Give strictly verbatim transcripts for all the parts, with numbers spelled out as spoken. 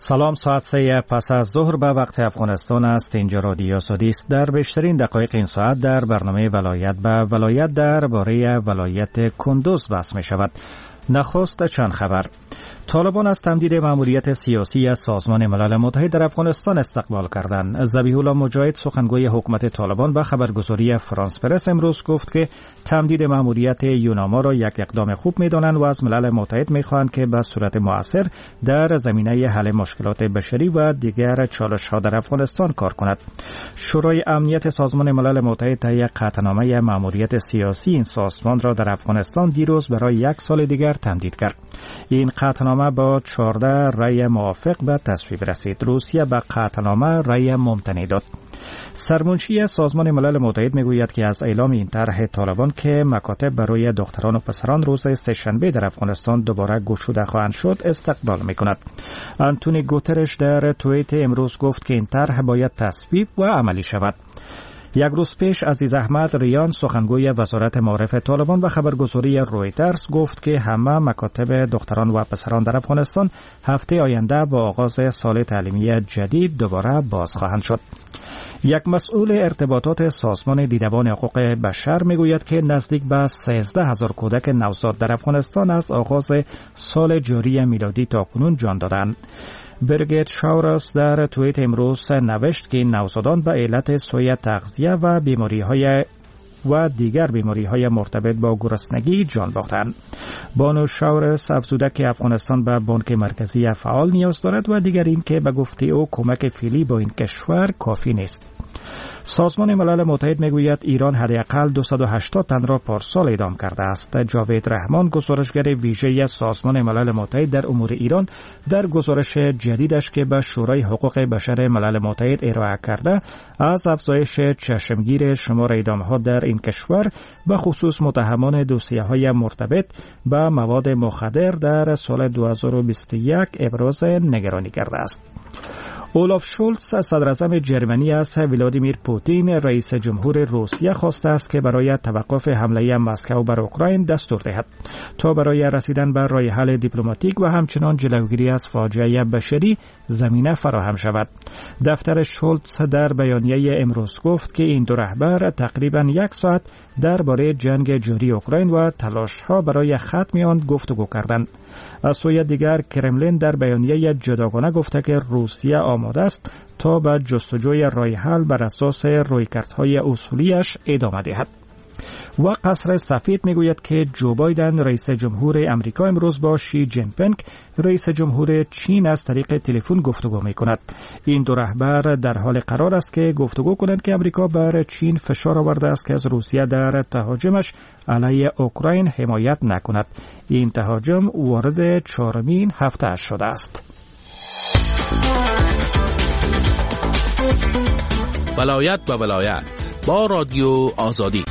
سلام، ساعت سه پس از ظهر به وقت افغانستان است. اینجا رادیو آزادی است. در بیشترین دقایق این ساعت در برنامه ولایت به ولایت در باره ولایت کندوز بحث می شود. نخست چند خبر. طالبان از تمدید مأموریت سیاسی از سازمان ملل متحد در افغانستان استقبال کردند. ذبیح الله مجاهد سخنگوی حکومت طالبان به خبرگزاری فرانس پرس امروز گفت که تمدید مأموریت یوناما را یک اقدام خوب می‌دانند و از ملل متحد می‌خواهند که به صورت مؤثر در زمینه حل مشکلات بشری و دیگر چالش‌ها در افغانستان کار کند. شورای امنیت سازمان ملل متحد طی قطعنامه مأموریت سیاسی این سازمان را در افغانستان دیروز برای یک سال دیگر تمدید کرد. این قطعنامه با چهارده رأی موافق به تصویب رسید. روسیه به قطعنامه رأی ممتنع داد. سرمنشی سازمان ملل متحد میگوید که از اعلام این طرح طالبان که مکاتب برای دختران و پسران روز سه‌شنبه در افغانستان دوباره گشوده خواهند شد استقبال میکند. آنتونی گوترش در توییت امروز گفت که این طرح باید تصویب و عملی شود. یک روز پیش عزیز احمد ریان سخنگوی وزارت معارف طالبان و خبرگزاری رویترز گفت که همه مکاتب دختران و پسران در افغانستان هفته آینده با آغاز سال تعلیمی جدید دوباره باز خواهند شد. یک مسئول ارتباطات سازمان دیدبان حقوق بشر میگوید که نزدیک به سیزده هزار کودک نوزاد در افغانستان از آغاز سال جاری میلادی تا کنون جان دادند. برگیت شاورس در توییت امروز نوشت که این نوزادان به علت سوء تغذیه و بیماری‌های و دیگر بیماری‌های مرتبط با گرسنگی جان باختند. بانو شاورس افزوده که افغانستان به بانک مرکزی فعال نیاز دارد و دیگر این که به گفته او کمک فعلی با این کشور کافی نیست. سازمان ملل متحد میگوید ایران حداقل دویست و هشتاد تن را پارسال اعدام کرده است. جاوید رحمان گزارشگر ویژه سازمان ملل متحد در امور ایران در گزارش جدیدش که به شورای حقوق بشر ملل متحد ارائه کرده از افزایش چشمگیر شمار اعدام‌ها در این کشور به خصوص متهمان دوسیه‌های مرتبط به مواد مخدر در سال دو هزار و بیست و یک ابراز نگرانی کرده است. اولاف شولتز صدراعظم جرمنی از ولادیمیر پوتین رئیس جمهور روسیه خواسته است که برای توقف حمله مسکو بر اوکراین دستور دهد تا برای رسیدن به راه حل دیپلماتیک و همچنان جلوگیری از فاجعه بشری زمینه فراهم شود. دفتر شولتز در بیانیه امروز گفت که این دو رهبر تقریباً یک ساعت درباره جنگ جاری اوکراین و تلاش‌ها برای ختم آن گفتگو کردند. از سوی دیگر کرملین در بیانیه جداگانه گفته که روسیه آماده است تا به جستجوی راه حل بر اساس رویکردهای اصولیش ادامه دهد. و قصر سفید میگوید که جو بایدن رئیس جمهور امریکا امروز با شی جین پینگ رئیس جمهور چین از طریق تلفن گفتگو میکند. این دو رهبر در حال قرار است که گفتگو کنند که امریکا بر چین فشار آورده است که از روسیه در تهاجمش علیه اوکراین حمایت نکند. این تهاجم وارد چهارمین هفته شده است. ولایت و ولایت با رادیو آزادی.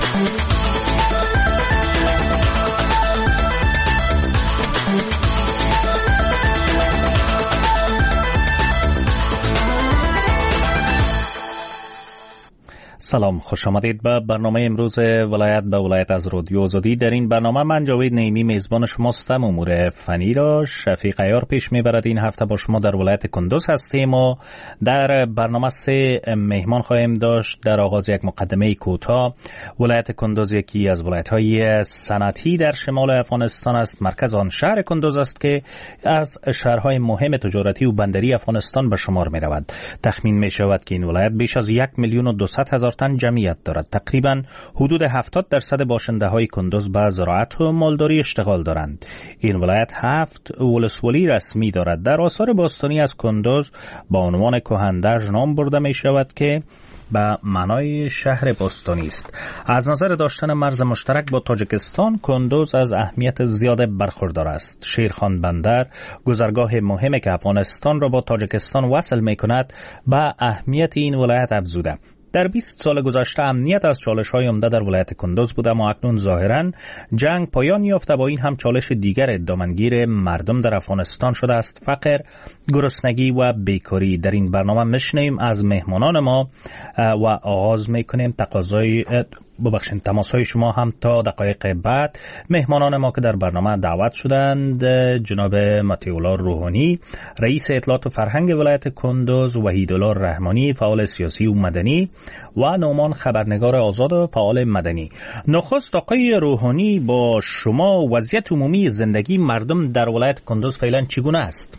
سلام، خوش آمدید به برنامه امروز ولایت به ولایت از رادیو آزادی. در این برنامه من جاوید نعیمی میزبان شماستم. امور فنی را شفیق عیار پیش میبرد. این هفته با شما در ولایت کندوز هستیم و در برنامه سه مهمان خواهیم داشت. در آغاز یک مقدمه کوتاه. ولایت کندوز یکی از ولایت‌های صنعتی در شمال افغانستان است. مرکز آن شهر کندوز است که از شهرهای مهم تجارتی و بندری افغانستان به شمار میرود. تخمین میشود که این ولایت بیش از یک میلیون و دویست هزار تن جمعیت دارد. تقریباً حدود هفتاد درصد باشنده های کندوز به زراعت و مالداری اشتغال دارند. این ولایت هفت ولسوالی رسمی دارد. در آثار باستانی از کندوز با عنوان کهندرج نام برده می شود که به معنای شهر باستانی است. از نظر داشتن مرز مشترک با تاجیکستان، کندوز از اهمیت زیاد برخوردار است. شیرخان بندر، گذرگاه مهمی که افغانستان را با تاجیکستان وصل می کند، به اهمیت این ولایت افزوده. در بیست سال گذشته امنیت از چالش‌های عمده در ولایت کندوز بوده، اما اکنون ظاهراً جنگ پایان یافته. با این هم چالش دیگر دامنگیر مردم در افغانستان شده است: فقر، گرسنگی و بیکاری. در این برنامه میشنیم از مهمانان ما و آغاز میکنیم تقاضای ببخشید تماس های شما هم تا دقایق بعد. مهمانان ما که در برنامه دعوت شدند جناب مطیع‌الله روحانی رئیس اطلاعات و فرهنگ ولایت کندوز، وحیدالله رحمانی فعال سیاسی و مدنی و نومان خبرنگار آزاد و فعال مدنی. نخست آقای روحانی، با شما وضعیت عمومی زندگی مردم در ولایت کندوز فعلا چگونه است؟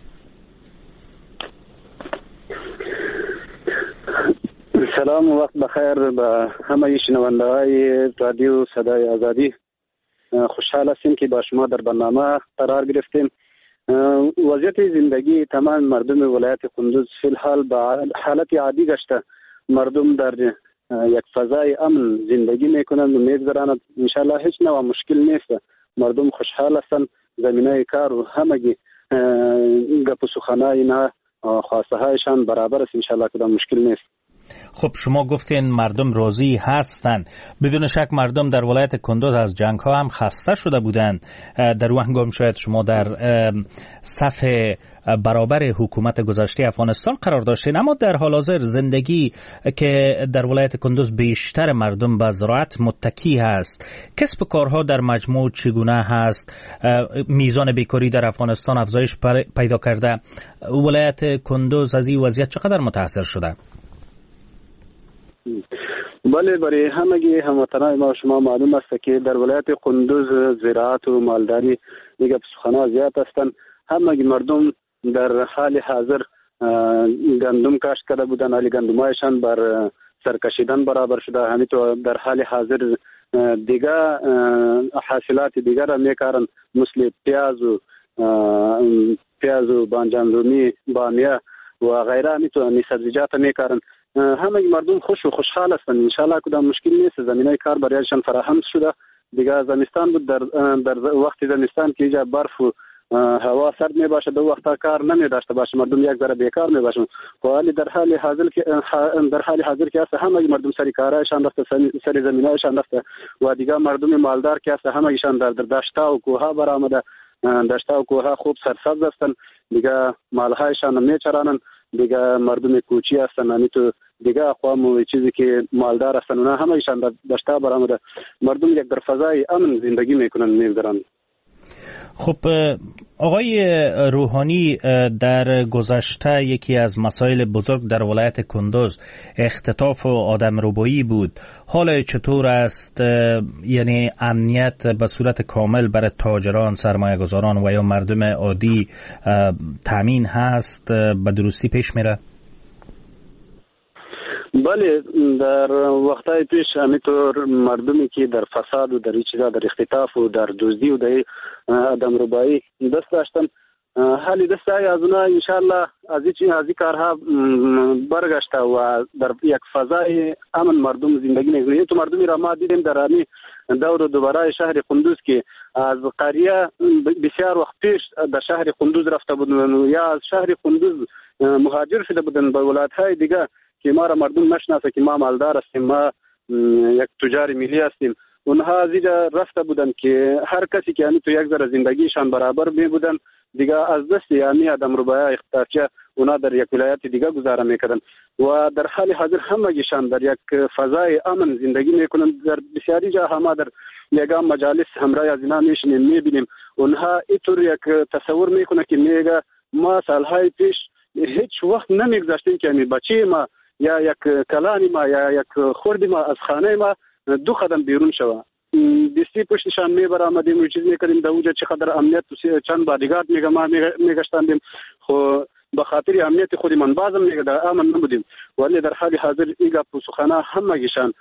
سلام و وقت بخیر به همه شنونده‌های رادیو صدای آزادی. خوشحال هستیم که با شما در برنامه قرار گرفتیم. وضعیت زندگی تمام مردم ولایت کندوز فی الحال به حالت عادی گشته. مردم در یک فضای امن زندگی میکنند و میگذرانند. انشالله هیچ نوع مشکل نیست. مردم خوشحال هستند. زمینه کار و همگی گپ و سخنای نه خواسته هایشان برابر است. انشالله کدام مشکل نیست. خب شما گفتین مردم راضی هستند. بدون شک مردم در ولایت کندوز از جنگ ها هم خسته شده بودند. در اون هنگام شاید شما در صف برابر حکومت گذشته افغانستان قرار داشتین، اما در حال حاضر زندگی که در ولایت کندوز بیشتر مردم به زراعت متکی هست، کسب کارها در مجموع چگونه هست؟ میزان بیکاری در افغانستان افزایش پیدا کرده. ولایت کندوز از این وضعیت چقدر متاثر شده؟ بله، برای همگی هموطنان ما شما معلوم است که در ولایت کندوز زراعت و مالداری دیگه سخنها زیاد هستند. همگی مردم در حال حاضر گندم کاشت کرده بودند، حالی گندمایشان بر سرکشیدن برابر شده. همینطور در حال حاضر دیگه حاصلات دیگر را میکارند، مثل پیاز و پیاز و بانجان رومی، بامیه و غیره. همینطور سبزیجات میکارند. همه مردم خوش و خوشحال هستند. انشالله کدام مشکل نیست. زمینه کار برایشان فراهم شده. دیگه زمستان بود، در در وقت زمستان که اینجا برف و هوا سرد می باشه، دو وقتا کار نمی داشته باشه، مردم یک ذره بیکار می باشن. ولی در حال حاضر که در حال حاضر که است همه مردم سری کارایشان رفته، سری زمینایشان رفته و دیگه مردم مالدار که است همه ایشان در دشتا و کوها برآمده. دشتا و کوها خوب سرسبز هستند. دیگه مالهایشان میچرانند. دیگه مردم کوچی هستن، یعنی تو دیگه اقوام و چیزی که مالدار هستن اونا همه ایشان در دشتا برآمده. مردم یک در فضای امن زندگی میکنن، میگذرن. خب آقای روحانی، در گذشته یکی از مسائل بزرگ در ولایت کندوز اختطاف و آدمربایی بود. حال چطور است؟ یعنی امنیت به صورت کامل برای تاجران، سرمایه‌گذاران و یا مردم عادی تامین هست؟ به درستی پیش میره؟ بله، در وقتای پیش همینطور مردمی که در فساد و در این چیزا، در اختطاف و در دزدی و در آدم ربایی دست داشتن، حالی دست های از اونا انشالله از این از این کارها برگشته و در یک فضای امن مردم زندگی میکنه. تو مردمی را ما دیدیم در همین دور دوباره شهر کندوز که از قریه بسیار وقت پیش در شهر کندوز رفته بودن یا از شهر کندوز مهاجر شده بودن به ولایت های دیگه که ما را مردم نشناسه که ما مالدار هستیم، ما یک تجار ملی هستیم. اونها از اینجا رفته بودن که هر کسی که یعنی تو یک ذره زندگیشان برابر می بودن دیگه از دست یعنی آدم ربایی اختطافیه اونا در یک ولایت دیگه گذاره میکردن و در حال حاضر همگیشان در یک فضای امن زندگی میکنن. در بسیاری جاها ما در یگام مجالس همراه از اینا میشینیم میبینیم اونها اینطور یک تصور میکنه که میگه ما سالهای پیش هیچ وقت نمیگذاشتیم که یعنی بچه ما یا یک کلانی ما یا یک خردی ما از خانه ما دو قدم بیرون شوه. دستی پشتشان می برآمدیم و چیز میکردیم در اونجا چقدر امنیت چند بادیگارد میگه ما میگشتندیم، خو به خاطر امنیت خودی من بازم میگه در امن نبودیم. ولی در حال حاضر ایگا پوسخانه همگیشان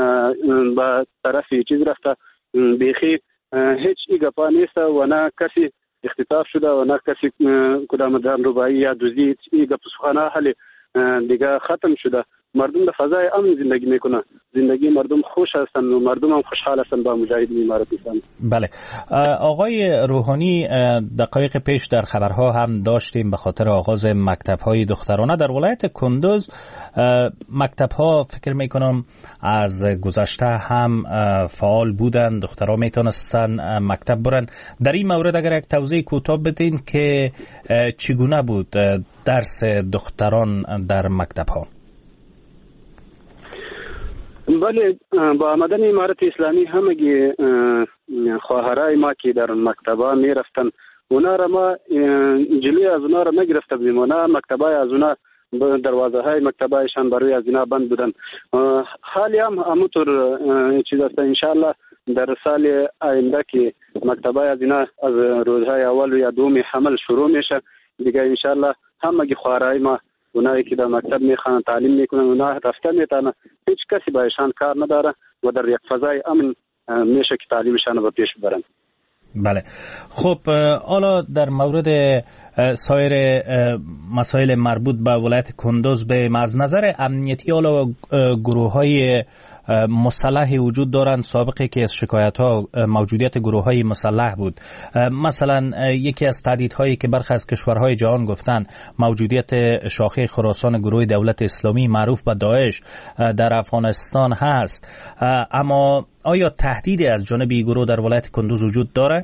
به طرفی چیز رفته، بیخی هیچ ایگا پا نیست و نه کسی اختطاف شده و نه کسی کدام دام ربایی یا دوزی. ایگا پوسخانه حالی دیگه ختم شده. مردم در فضای امن زندگی میکنه، زندگی مردم خوش هستن و مردم هم خوشحال هستن با مجاهدین امارت اسلامی. بله آقای روحانی، دقایق پیش در خبرها هم داشتیم به خاطر آغاز مکتب‌های دخترانه در ولایت کندوز. مکتب‌ها فکر میکنم از گذشته هم فعال بودن، دخترها میتونستن مکتب برن. در این مورد اگر یک توضیح کوتاه بدین که چگونه بود درس دختران در مکتب‌ها؟ بله، با آمدن امارت اسلامی همگی خواهرای ما که در مکتبا می رفتن اونا را ما جلوی از اونا را نگرفته بودیم. اونا مکتبای از اونا دروازه های مکتبایشان برای از اینا بند بودن. حالی هم همونطور چیز است. انشاءالله در سال آینده که مکتبای از اینا از روزهای اول یا دوم حمل شروع میشه دیگه انشاءالله همگی خواهرای ما اونایی که در مکتب میخوان تعلیم میکنن اونا رفته میتونه، هیچ کسی بایشان کار نداره و در یک فضای امن میشه که تعلیمشان رو پیش ببرن. بله. خب حالا در مورد سایر مسائل مربوط به ولایت کندوز به از نظر امنیتی حالا گروه های مسلح وجود دارند. سابقه که از شکایت ها موجودیت گروه های مسلح بود، مثلا یکی از تهدیدهایی که برخی از کشورهای جهان گفتن موجودیت شاخه خراسان گروه دولت اسلامی معروف به داعش در افغانستان هست، اما آیا تهدیدی از جانب این گروه در ولایت کندوز وجود داره؟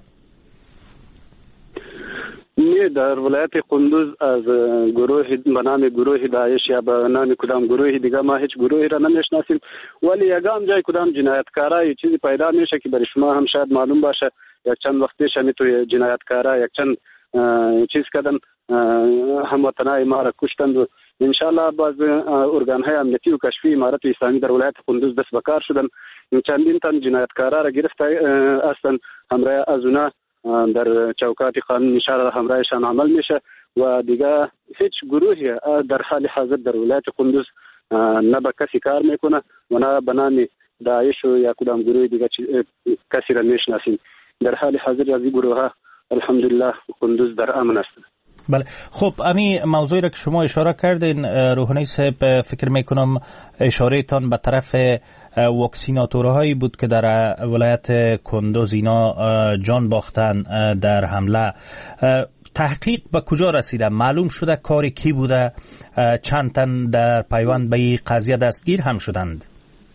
نه، در ولایت کندوز از گروه به نام گروه داعش یا به نام کدام گروه دیگه ما هیچ گروهی را نمیشناسیم، ولی یگام جای کدام جنایتکارای چیزی پیدا میشه که برای شما هم شاید معلوم باشه. یک چند وقت پیش همی توی جنایتکارا یک چند چیز کردن، هموطنای ما را کشتند و انشالله باز ارگانهای امنیتی و کشفی امارت اسلامی در ولایت کندوز دست به کار شدن. چندین تن جنایتکارا را گرفته هستند، همراه از اونا در چوکات قانون انشاءالله همراهشان عمل میشه و دیگه هیچ گروهی در حال حاضر در ولایت کندوز نه به کسی کار میکنه و نه به نام داعش یا کدام گروه دیگه کسی را میشناسیم. در حال حاضر از این گروه ها الحمدلله کندوز در امن است. بله. خب امی موضوعی را که شما اشاره کردین روحانی صاحب، فکر میکنم اشاره تان به طرف واکسیناتورهایی بود که در ولایت کندوز اینا جان باختن در حمله. تحقیق به کجا رسیده؟ معلوم شده کاری کی بوده؟ چند تن در پیوند به این قضیه دستگیر هم شدند؟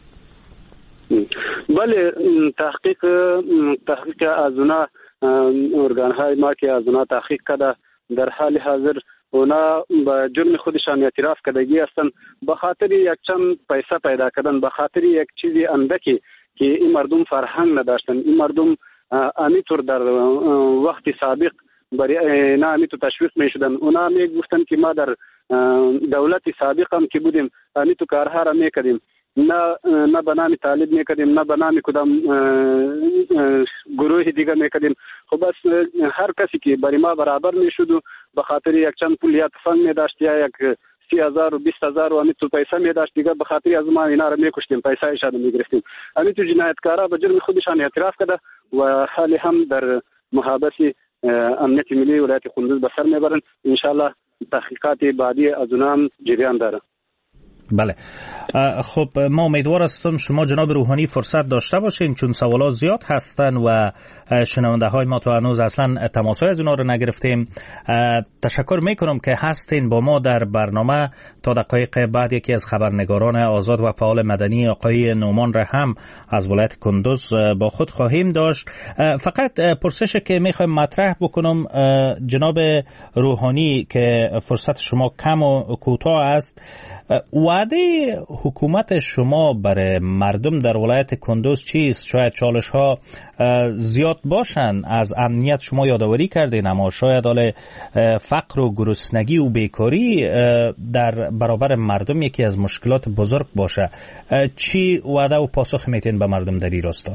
بله، تحقیق تحقیق از اونا ارگانهای ما که از اونا تحقیق کرده در حال حاضر اونا به جرم خودشان اعتراف کردگی هستند. به خاطر یک چند پیسه پیدا کردن، به خاطر یک چیزی اندکی که این مردم فرهنگ نداشتن. این مردم امیتور در وقت سابق برای نه امیتو تشویق می شدن. اونا می گفتن که ما در دولت سابق هم که بودیم امیتو کارها را می کردیم، نه نه به نام طالب میکردیم، نه به نام کدام گروه دیگه میکردیم. خب بس هر کسی که برای ما برابر میشد و به خاطر یک چند پول یا تفنگ میداشت یا یک سی هزار و بیست هزار و امیتو پیسه میداشت دیگه به خاطر از ما اینا را میکشتیم، پیسه ایشان میگرفتیم. امیتو جنایتکارا به جرم خودشان اعتراف کرده و حالی هم در محابس امنیت ملی ولایت کندوز به سر میبرن. انشالله تحقیقات بعدی از اونها هم جریان داره. بله. خب ما امیدوار هستم شما جناب روحانی فرصت داشته باشین، چون سوالات زیاد هستن و شنونده های ما تو هنوز اصلا تماس های از اونا رو نگرفتیم. تشکر میکنم که هستین با ما در برنامه. تا دقایق بعد یکی از خبرنگاران آزاد و فعال مدنی آقای نومان را هم از ولایت کندوز با خود خواهیم داشت. فقط پرسش که میخوایم مطرح بکنم جناب روحانی که فرصت شما کم و کوتاه است، وعده حکومت شما برای مردم در ولایت کندوز چیست؟ شاید چالش ها زیاد باشن، از امنیت شما یادآوری کردین، اما شاید حال فقر و گرسنگی و بیکاری در برابر مردم یکی از مشکلات بزرگ باشه. چی وعده و پاسخ میتین به مردم در این راستا؟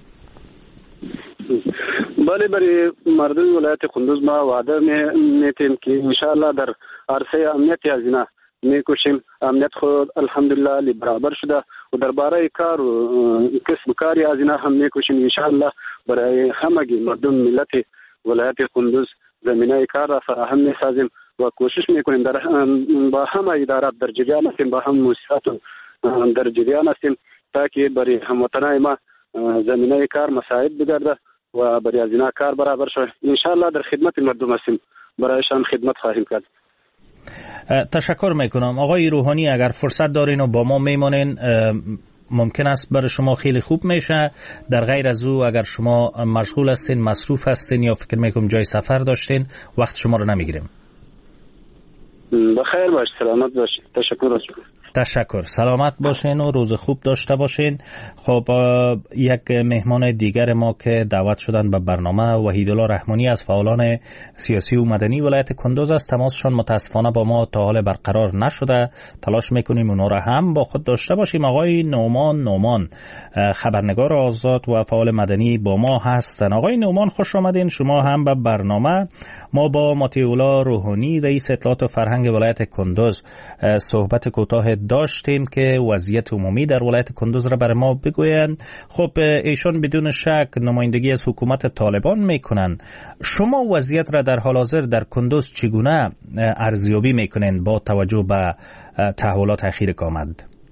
بله، برای مردم ولایت کندوز ما وعده میتیم که انشاءالله در عرصه امنیت از اینا میکشیم. امنیت خود الحمدلله لی برابر شده و درباره کار و کسب کاری از اینا هم میکشیم. انشاءالله برای همگی مردم ملت ولایت کندوز زمینه کار را فراهم میسازیم و کوشش میکنیم در با همه ادارات در جریان هستیم، با هم مؤسسات در جریان هستیم تا که برای هموطنان ما زمینه کار مساعد بگرده و برای از اینا کار برابر شود. انشاءالله در خدمت مردم هستیم، برایشان خدمت خواهیم کرد. تشکر میکنم. آقای روحانی اگر فرصت دارین و با ما میمانین ممکن است برای شما خیلی خوب میشه. در غیر از او اگر شما مشغول هستین، مصروف هستین یا فکر میکنم جای سفر داشتین، وقت شما رو نمیگیریم. بخیر باش، سلامت باش. تشکر از شما. تشکر. سلامت باشین و روز خوب داشته باشین. خب یک مهمان دیگر ما که دعوت شدن به برنامه وحیدالله رحمانی از فعالان سیاسی و مدنی ولایت کندوز است. تماسشان متاسفانه با ما تا حال برقرار نشده. تلاش میکنیم اونا را هم با خود داشته باشیم. آقای نومان نومان خبرنگار آزاد و فعال مدنی با ما هستن. آقای نومان خوش آمدین شما هم به برنامه. ما با مطیع‌الله روحانی رئیس اطلاعات و فرهنگ ولایت کندوز صحبت کوتاه داشتیم که وضعیت عمومی در ولایت کندوز را برای ما بگویند. خب ایشون بدون شک نمایندگی از حکومت طالبان میکنن. شما وضعیت را در حال حاضر در کندوز چگونه ارزیابی میکنین با توجه به تحولات اخیر که آمد؟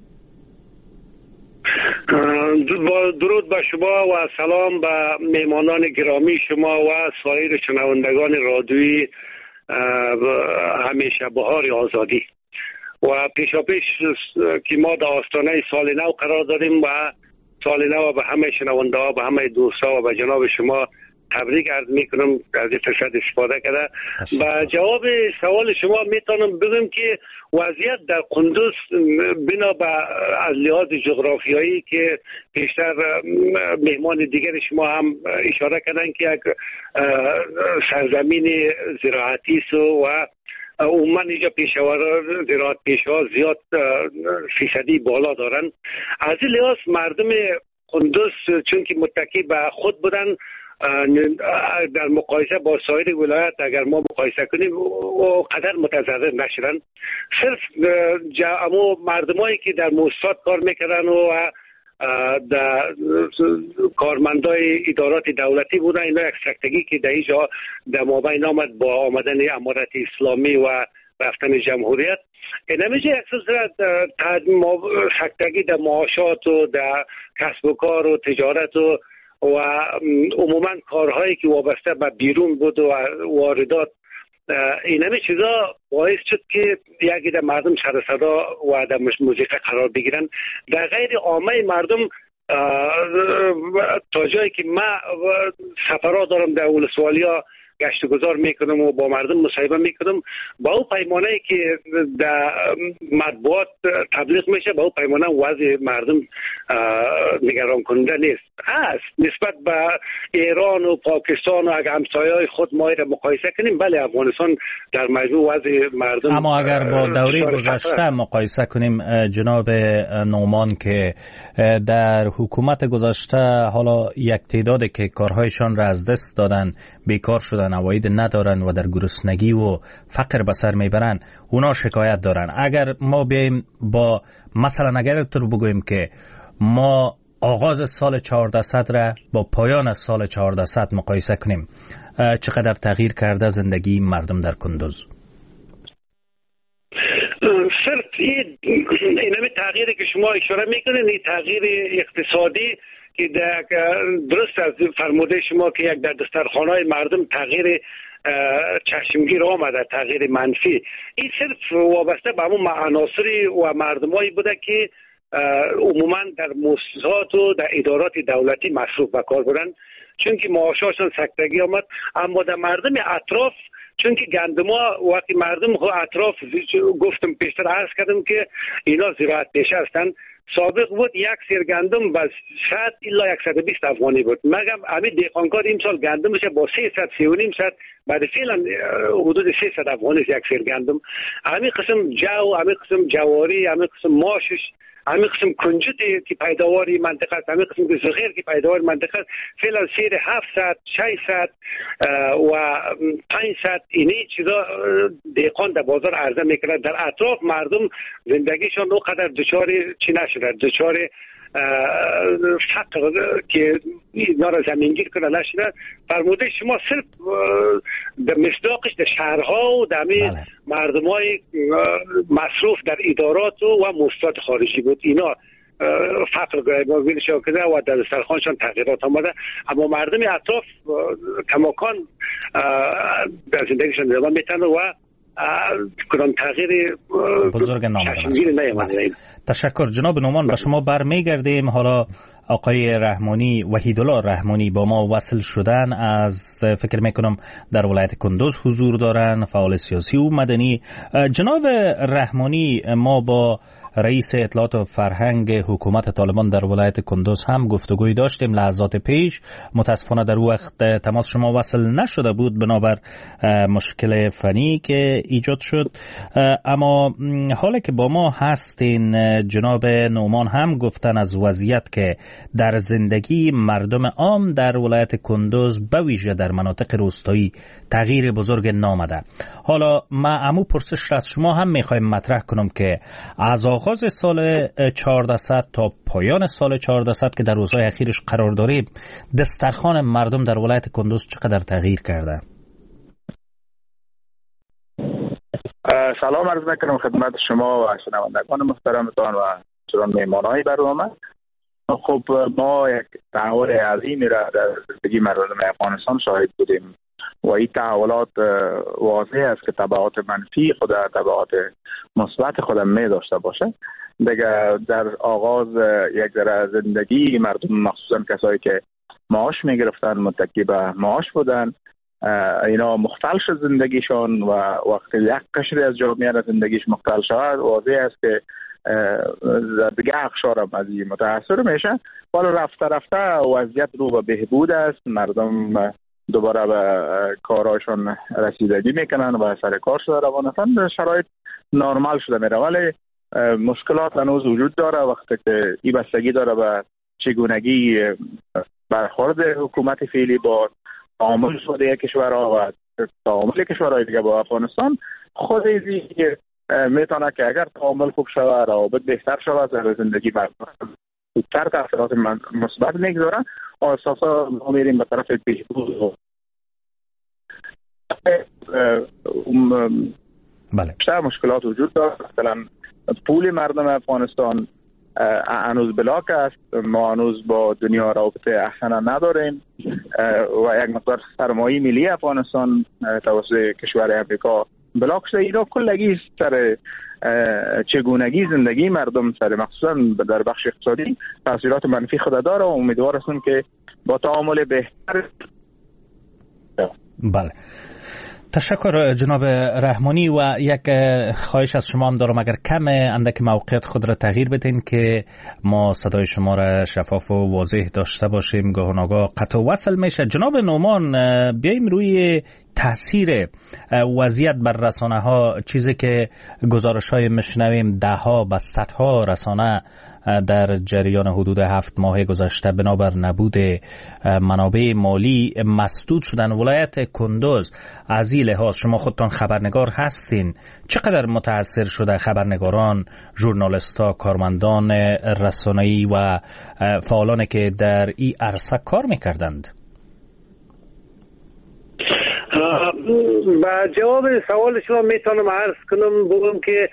با درود به شما و سلام به مهمانان گرامی شما و سایر شنوندگان رادیویی همیشه بهار آزادی. و پیشا پیش که ما در آستانه سال نو قرار داریم و سال نو به همه شنونده ها، به همه دوستا و به جناب شما تبریک عرض میکنم از این فرصت استفاده کرده. با جواب سوال شما میتونم بگم که وضعیت در کندوز بنا به از لحاظ جغرافیایی که پیشتر مهمان دیگر شما هم اشاره کردن که یک سرزمین زراعتی است و عموما اینجا پیشاور زراعت پیشه‌ها زیاد فیصدی بالا دارن. از این لحاظ مردم کندوز چون که متکی به خود بودن در مقایسه با سایر ولایت اگر ما مقایسه کنیم و قدر متضرر نشدن. صرف اما مردمایی که در موسسات کار میکردن و در کارمندای ادارات دولتی بودن، اینا یک سکتگی که در اینجا در مابین آمد با آمدن امارت اسلامی و رفتن جمهوریت، این همیشه یک صورت سکتگی در معاشات و در کسب و کار و تجارت و و عموما کارهایی که وابسته به بیرون بود و واردات، این همه چیزا باعث شد که یکی در مردم سر صدا و در موسیقی قرار بگیرن. در غیر عامه مردم تا جایی که من سفرها دارم در ولسوالیا گشت و گذار میکنم و با مردم مصاحبه میکنم، با او پیمانه که در مطبوعات تبلیغ میشه با او پیمانه وضع مردم نگران کننده نیست. هست نسبت به ایران و پاکستان و اگر همسایه‌های خود ما را مقایسه کنیم، بله افغانستان در مجموع وضع مردم، اما اگر با دوره گذشته مقایسه کنیم جناب نومان که در حکومت گذشته حالا یک تعدادی که کارهایشان را از دست دادن، بیکار شدن، عواید ندارن و در گرسنگی و فقر به سر میبرن، اونا شکایت دارن. اگر ما بیایم با مثلا اگر تو بگوییم که ما آغاز سال چهاردهصد را با پایان سال چهاردهصد مقایسه کنیم، چقدر تغییر کرده زندگی مردم در کندوز؟ صرف این همه تغییری که شما اشاره میکنید، این تغییر اقتصادی که درست از فرموده شما که یک در دسترخوان‌های مردم تغییر چشمگیر آمده، تغییر منفی، این صرف وابسته به همون عناصری و مردمایی بوده که عموما در مؤسسات و در ادارات دولتی مصروف به کار بودن، چون که معاشاشون سکتگی آمد. اما در مردم اطراف، چون که گندما وقتی مردم اطراف گفتم پیشتر عرض کردم که اینا زراعت پیشه هستند، سابق بود یک سیر گندم با صد الا صد و بیست افغانی بود. مگم همین دهقانکار این سال گندمش با سیصد سی و نیم صد بعد فعلا حدود سیصد افغانی یک سیر گندم. همین قسم جو، همین قسم جواری، همین قسم ماشش، همین قسم کنجدی که پیداواری منطقه است، همین قسم زغیر که پیداواری منطقه است، فعلا سیر هفتصد، ششصد و پانصد اینی چیزا دهقان در بازار عرضه میکنه. در اطراف مردم زندگیشان اونقدر دچار چی نشده، دچار فقر که اینا را زمینگیر کنه نشده. فرموده شما صرف در مصداقش در شهرها و در مردمای مصروف در ادارات و مؤسسات خارجی بود. اینا فقر گریبان شده و در سرخانشان تغییرات آمده، اما مردم اطراف کماکان در زندگیشان ادامه میتن و کدام تغییر بزرگ نامده. تشکر جناب نومان. به شما برمیگردیم. حالا آقای رحمانی، وحیدالله رحمانی با ما وصل شدن، از فکر میکنم در ولایت کندوز حضور دارن، فعال سیاسی و مدنی. جناب رحمانی، ما با رئیس اطلاعات و فرهنگ حکومت طالبان در ولایت کندوز هم گفتگوی داشتیم لحظات پیش. متاسفانه در وقت تماس شما وصل نشده بود بنابر مشکل فنی که ایجاد شد. اما حالا که با ما هستین جناب نومان هم گفتن از وضعیت که در زندگی مردم عام در ولایت کندوز به ویژه در مناطق روستایی تغییر بزرگ نامده. حالا ما امو پرسش از شما هم میخوایم مطرح کنم که از آغاز سال چهاردهصد تا پایان سال چهاردهصد که در روزهای اخیرش قرار داریم دسترخوان مردم در ولایت کندوز چقدر تغییر کرده؟ سلام عرض میکنم خدمت شما و شنوندگان محترمتان و چنان میهمانان برنامه. خب ما یک تحول عظیمی را در زندگی مردم افغانستان شاهد بودیم و این تحولات واضح است که تبعات منفی خود تبعات مثبت خود می داشته باشه. دیگه در آغاز یک ذره زندگی مردم مخصوصا کسایی که معاش می گرفتن متکی به معاش بودن اینا مختل شد زندگیشان و وقتی یک قشری از جامعه را زندگیش مختل شود واضح است که در دیگه اقشار هم از این متاثر میشه. ولی رفته رفته وضعیت رو به بهبود است. مردم دوباره به کارهاشون رسیدگی میکنن و سر کار شده روان هستند. شرایط نرمال شده میره ولی مشکلات هنوز وجود داره وقتی که این بستگی داره به چگونگی برخورد حکومت فعلی با تعامل شده کشورها و تعامل کشورهای دیگه با افغانستان. خود ایزی میتونه که اگر تعامل خوب شده روابط بهتر شده در زندگی مردم بیشتر تاثیرات مثبت میگذاره و اساسا ما میریم به طرف بهبود. بله بیشتر مشکلات وجود داره. مثلا پول مردم افغانستان هنوز بلاک است. ما هنوز با دنیا رابطه احسن نداریم و یک مقدار سرمایه ملی افغانستان توسط کشور امریکا بلاک شده. اینا کلگی سر چگونگی زندگی مردم سر مخصوصا در بخش اقتصادی تاثیرات منفی خود داره و امیدوار هستم که با تعامل بهتر. بله تشکر جناب رحمانی و یک خواهش از شما هم دارم اگر کم اندک موقعیت خود را تغییر بدین که ما صدای شما را شفاف و واضح داشته باشیم. گاه و ناگاه قطع وصل میشه. جناب نومان بیایم روی تاثیر وضعیت بر رسانه ها، چیزی که گزارش های مشنویم ده ها و صدها رسانه در جریان حدود هفت ماه گذشته بنابر نبود منابع مالی مسدود شدن. ولایت کندوز از این لحاظ شما خودتان خبرنگار هستین، چقدر متاثر شده خبرنگاران، ژورنالیست‌ها، کارمندان رسانه‌ای و فعالانی که در این عرصه کار می‌کردند؟ با جواب سوال شما میتونم عرض کنم بگم که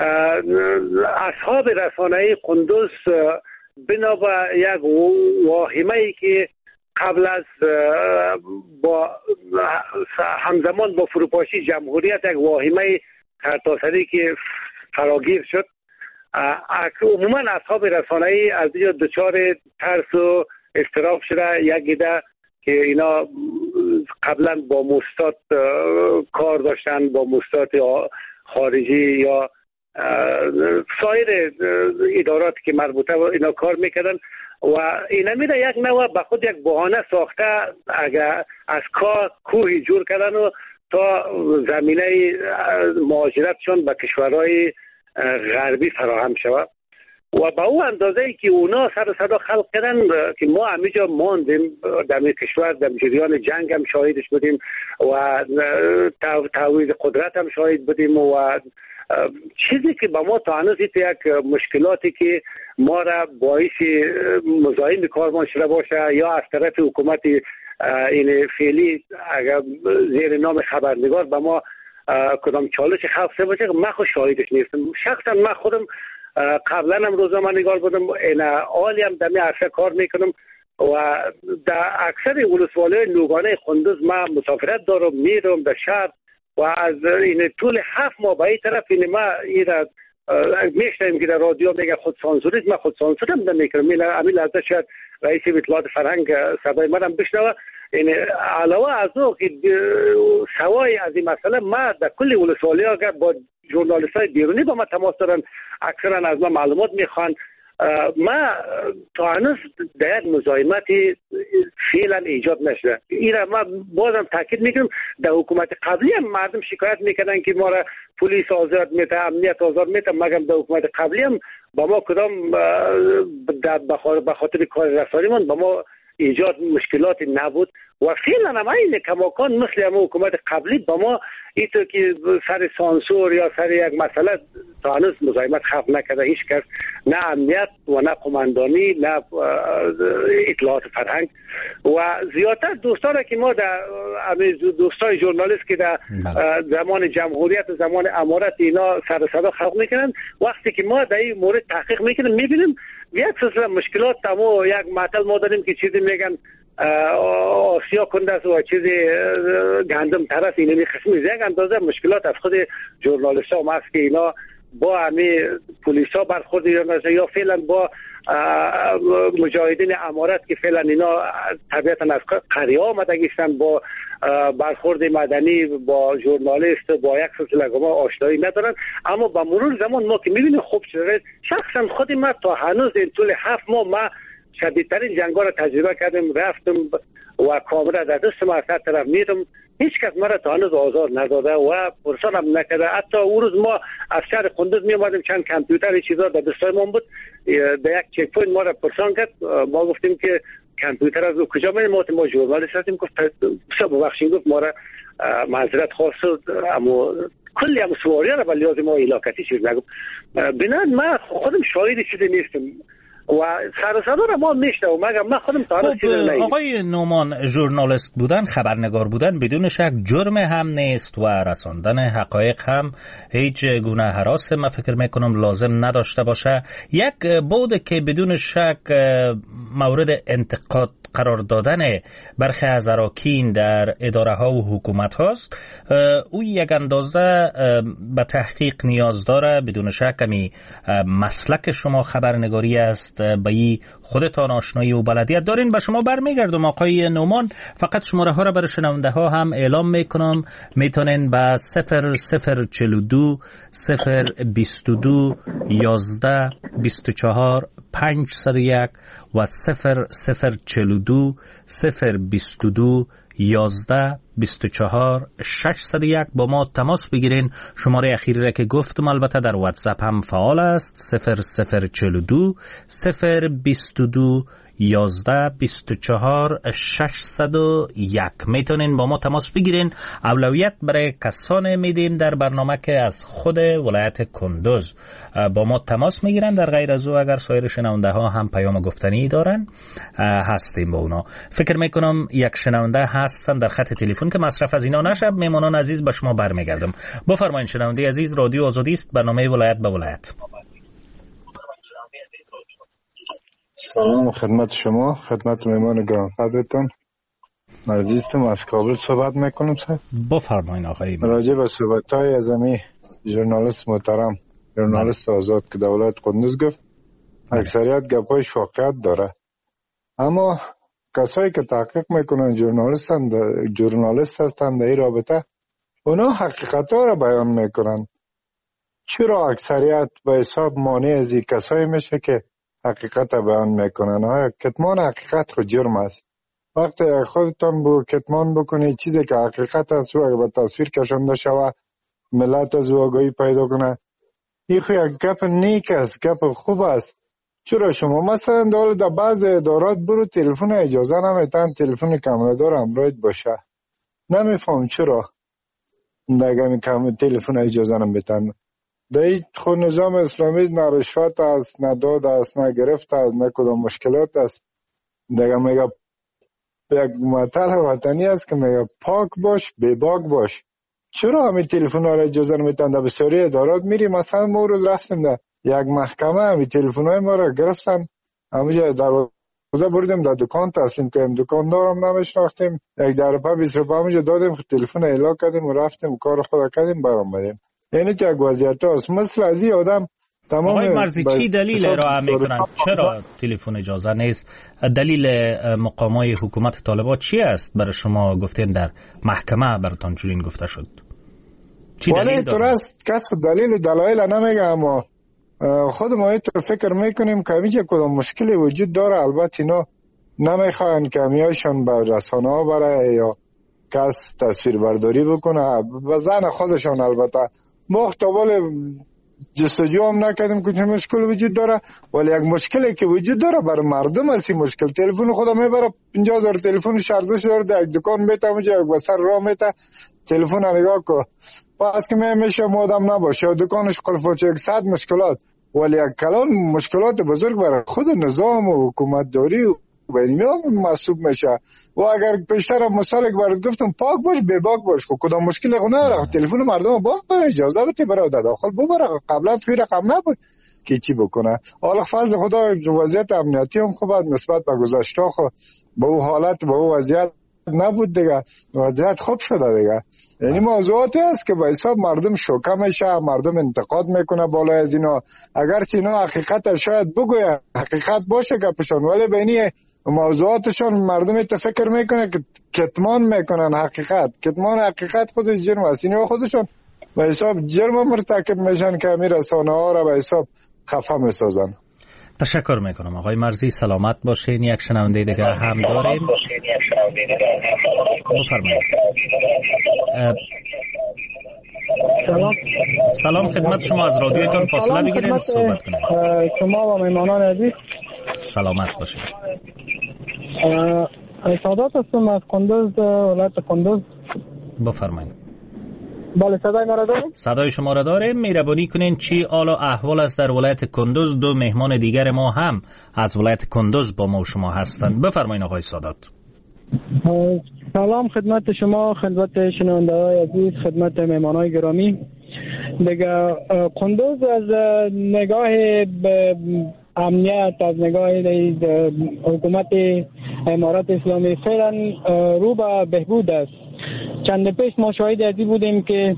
اصحاب رسانه‌ای کندوز بنا به یک واهمه‌ای که قبل از با همزمان با فروپاشی جمهوریت یک واهمه سرتاسری که فراگیر شد، عموما اصحاب رسانه‌ای از اینجا دچار ترس و اضطراب شده. یک ایده که اینا قبلا با موسسات کار داشتن، با موسسات خارجی یا سایر ادارات که مربوطه و اینا کار میکردن و اینا میره یک نوع به خود یک بهانه ساخته اگر از کار کوهی جور کردن و تا زمینه مهاجرتشون به کشورهای غربی فراهم شود و با او اندازه ای که اونا سر صدا خلق کردن که ما همیجا ماندیم در کشور، در جریان جنگ هم شاهدش بودیم و تعویض قدرت هم شاهد بودیم و چیزی که با ما تا هنوز یک مشکلاتی که ما را باعث مزاحم کارمان شده باشه یا از طرف حکومت این فعلی اگر زیر نام خبرنگار به ما کدام چالش خلق شده باشه من خود شاهدش نیستم. شخصا من خودم قبلا هم روزنامه‌نگار بودم، این حالی هم در این عرصه کار میکنم و در اکثر ولسوالی‌های نوگانه کندوز من مسافرت دارم، میرم در شهر و از این طول هفت ماه به این طرف این ما این میشنیم که در رادیو میگه خود سانسوریت، من خود سانسورم نمیکنم. این همین لحظه شاید رئیس اطلاعات فرهنگ صدای منم بشنوه. این علاوه از او که سوای از این مسئله ما در کل ولسوالی‌ها با ژورنالیست های بیرونی با ما تماس دارن، اکثرا از ما معلومات میخوان. ما تا هنوز در یک مزاحمتی فعلا ایجاد نشده. این را ما بازم تاکید میکنم، در حکومت قبلی هم مردم شکایت میکردن که ما را پلیس آزاد میده، امنیت آزاد میده، مگر در حکومت قبلی هم با ما کدام به خاطر کار رسانیمون با ما ایجاد مشکلاتی نبود و فعلا هم این کماکان مثل هم حکومت قبلی با ما ایتو که سر سانسور یا سر یک مسئله تا هنوز مزاحمت خلق نکرده هیچ کس، نه امنیت و نه قماندانی نه اطلاعات فرهنگ. و زیادتر دوستان که ما در دوستان ژورنالیست که در زمان جمهوریت و زمان امارت اینا سر صدا خلق میکنن، وقتی که ما در این مورد تحقیق میکنیم میبینیم یک سلسله مشکلات. تمام یک معطل ما داریم که چیزی میگن آسیا کنده است و چیزی گندم طرف اینه میخسمی یک اندازه مشکلات از خود ژورنالیست ها هست که اینا با همه پلیس ها برخورد یا فعلا با مجاهدین امارت که فعلا اینا طبیعتا از قریه آمده گیستن، با برخورد مدنی با ژورنالیست با یک سلسله ما آشنایی ندارن. اما با مرور زمان ما که میبینیم خوب شده، شخصا خود ما تا هنوز این طول هفت ماه ما شدیدترین جنگا را تجربه کردیم، رفتم و کامرا در دست ما از هر طرف میدم، هیچ کس ما را تا هنوز آزار نداده و پرسان هم نکرده. حتی اون روز ما از شهر قندوز می اومدیم، چند کامپیوتر چیزا در دستای ما بود، در یک چک پوینت ما را پرسان کرد، ما گفتیم که کامپیوتر از کجا میاد؟ ما ما ژورنالیست هستیم. گفت ببخشید، گفت ما را معذرت خواست، اما کلی هم سواریا را به لحاظ ما علاقتی چیز نگفت. بنابراین ما خودم شاهد چیزی نیستم و سر صدا را ما میشنوم، مگر من خودم تا خب آقای نومان، ژورنالیست بودن، خبرنگار بودن بدون شک جرم هم نیست و رساندن حقایق هم هیچ گونه هراس ما فکر میکنم لازم نداشته باشه. یک بود که بدون شک مورد انتقاد قرار دادن برخی از اراکین در اداره ها و حکومت هاست، او یک اندازه به تحقیق نیاز داره. بدون شک همی مسلک شما خبرنگاری است، به این خودتان آشنایی و بلدیت دارین. به شما برمیگردم آقای نومان، فقط شماره ها را برای شنونده ها هم اعلام میکنم، میتونین به صفر صفر چهل و دو صفر بیست و دو یازده بیست و چهار پنجصد و یک و صفر صفر چهل و دو صفر بیست و دو یازده بیست و چهار ششصد و یک با ما تماس بگیرین. شماره اخیری را که گفتم البته در واتساپ هم فعال است، صفر صفر چهل و دو صفر بیست و دو یازده بیست و چهار ششصد و یک. میتونین با ما تماس بگیرین. اولویت برای کسان میدیم در برنامه که از خود ولایت کندوز با ما تماس میگیرن. در غیر از او اگر سایر شنونده ها هم پیام گفتنی دارن هستیم با اونا. فکر میکنم یک شنونده هستن در خط تلفن که مصرف از اینا نشه. میمونان عزیز به شما برمیگردم. بفرمایید شنونده عزیز، رادیو آزادی است، برنامه ولایت به ولایت. سلام خدمت شما، خدمت مهمان گرانقدرتان. مرزیستم از کابل صحبت میکنم. سر بفرمایید آقای راجع به صحبت‌های از امی ژورنالیست محترم، ژورنالیست آزاد که دولت قندوز گفت، اکثریت گپایش واقعیت داره، اما کسایی که تحقیق میکنن ژورنالیستن ژورنالیست هستن در این رابطه، اونا حقیقت‌ها را بیان میکنن. چرا اکثریت به حساب مانع از این کسایی میشه که حقیقت بیان میکنن؟ ها کتمان حقیقت خود جرم است. وقتی خودتان بو کتمان بکنی چیزی که حقیقت است و به تصویر کشنده شود، ملت از آگاهی پیدا کنه، این خو یک گپ نیک است، گپ خوب است. چرا شما مثلا دول در بعض ادارات برو تلفن اجازه نمیتن، تلفن کامره دار همراهت باشه؟ نمیفهم چرا نگم کم تلفن اجازه نمیتن. در این خود نظام اسلامی نه رشوت است، نه داد است، نه گرفت است، نه کدام مشکلات است. دیگه میگه یک مطلع وطنی است که میگه پاک باش بی باک باش. چرا همین تلفن ها را اجازه نمیتن؟ در بسیاری ادارات میری، مثلا ما روز رفتیم در یک محکمه همین تلفن های ما را گرفتن، همینجا در روزه بردیم در دکان تسلیم کردیم، دکاندارم نمیشناختیم، یک در پا بیست روپا همینجا دادیم، تلفن اعلا کردیم و رفتیم کار خود کردیم برام بدیم. یعنی که یک وضعیت هست. مثل از این آدم تمام. آقای مرزی چی دلیل ارائه میکنن؟ چرا تلفن اجازه نیست؟ دلیل مقامای حکومت طالبان چی است؟ برای شما گفتین در محکمه براتون چنین گفته شد. ولی درست کس دلیل دلایل نمیگه، اما خود ما تو فکر میکنیم که همیشه کدام مشکلی وجود داره. البته اینا نمیخواین که همیاشون به رسانه ها بره یا کس تصویر برداری بکنه و زن خودشان. البته ما اختبال جستجو هم نکردیم که چه مشکل وجود داره، ولی یک مشکلی که وجود داره برای مردم هستی مشکل. تلفن خدا میبره پنجاه هزار تلفن ارزش داره، در یک دکان میته اونجا یک بسر راه میته تلفن نگاه کو پس که میشه مودم نباشه دکانش قلفو چه صد مشکلات، ولی یک کلان مشکلات بزرگ برای خود نظام و حکومت داری و بینی محسوب میشه. و اگر پیشتر مثال یک برات گفتم پاک باش بے باک باش، خب کدام مشکل خونه را تلفن مردم با بر اجازه بده برای داخل ببره، قبلا توی رقم نبود که چی بکنه. حالا فضل خدا وضعیت امنیتی هم خوب نسبت به گذشته خو به اون حالت به اون وضعیت نبود دیگه، وضعیت خوب شده دیگه. یعنی موضوعاتی است که به حساب مردم شوکه میشه، مردم انتقاد میکنه بالای از اینا، اگرچه اینا حقیقت شاید بگوید حقیقت باشه که پشان، ولی بینی موضوعاتشون مردم ایت فکر میکنه که کتمان میکنن حقیقت. کتمان حقیقت خودش جرم است، اینا خودشون به حساب جرم مرتکب میشن که امیر رسانه ها را به حساب خفه میسازن. تشکر میکنم آقای مرزی، سلامت باشین. یک شنونده دیگه هم داریم. بفرمایید. سلام. سلام خدمت شما، از رادیوتون فاصله بگیرین صحبت کنید. شما و مهمانان عزیز سلامت باشین. سادات هستم از کندوز، ولایت کندوز. بفرمایید. بله صدای ما را داریم؟ صدای شما را داریم. مهربانی کنین چی حال و احوال است در ولایت کندوز؟ دو مهمان دیگر ما هم از ولایت کندوز با ما و شما هستند. بفرمایید آقای سادات. سلام خدمت شما، خدمت شنونده‌های عزیز، خدمت مهمانان گرامی. دیگه کندوز از نگاه امنیت، از نگاه حکومت امارات اسلامی فعلا رو به بهبود است. چند پیش ما شاهد ازی بودیم که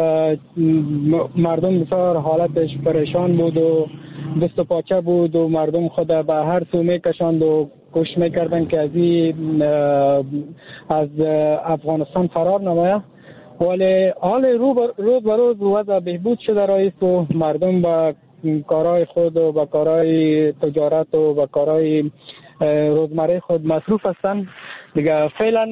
مردم بسیار حالتش پریشان بود و دست و پاچه بود و مردم خود به هر سو میکشاند و کوشش میکردن که ازی از افغانستان فرار نمایه، ولی حال رو روز به روز وضع بهبود شده رایست و مردم با کارهای خود و با کارهای تجارت و با کارهای روزمره خود مصروف هستند. دیگه فعلا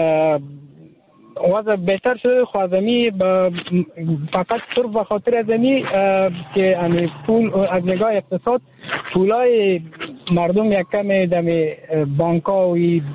وضع بهتر شده. خوازمی فقط صرف به خاطر ازمی که امی پول از نگاه اقتصاد پولای مردم یک کم دمی بانکا و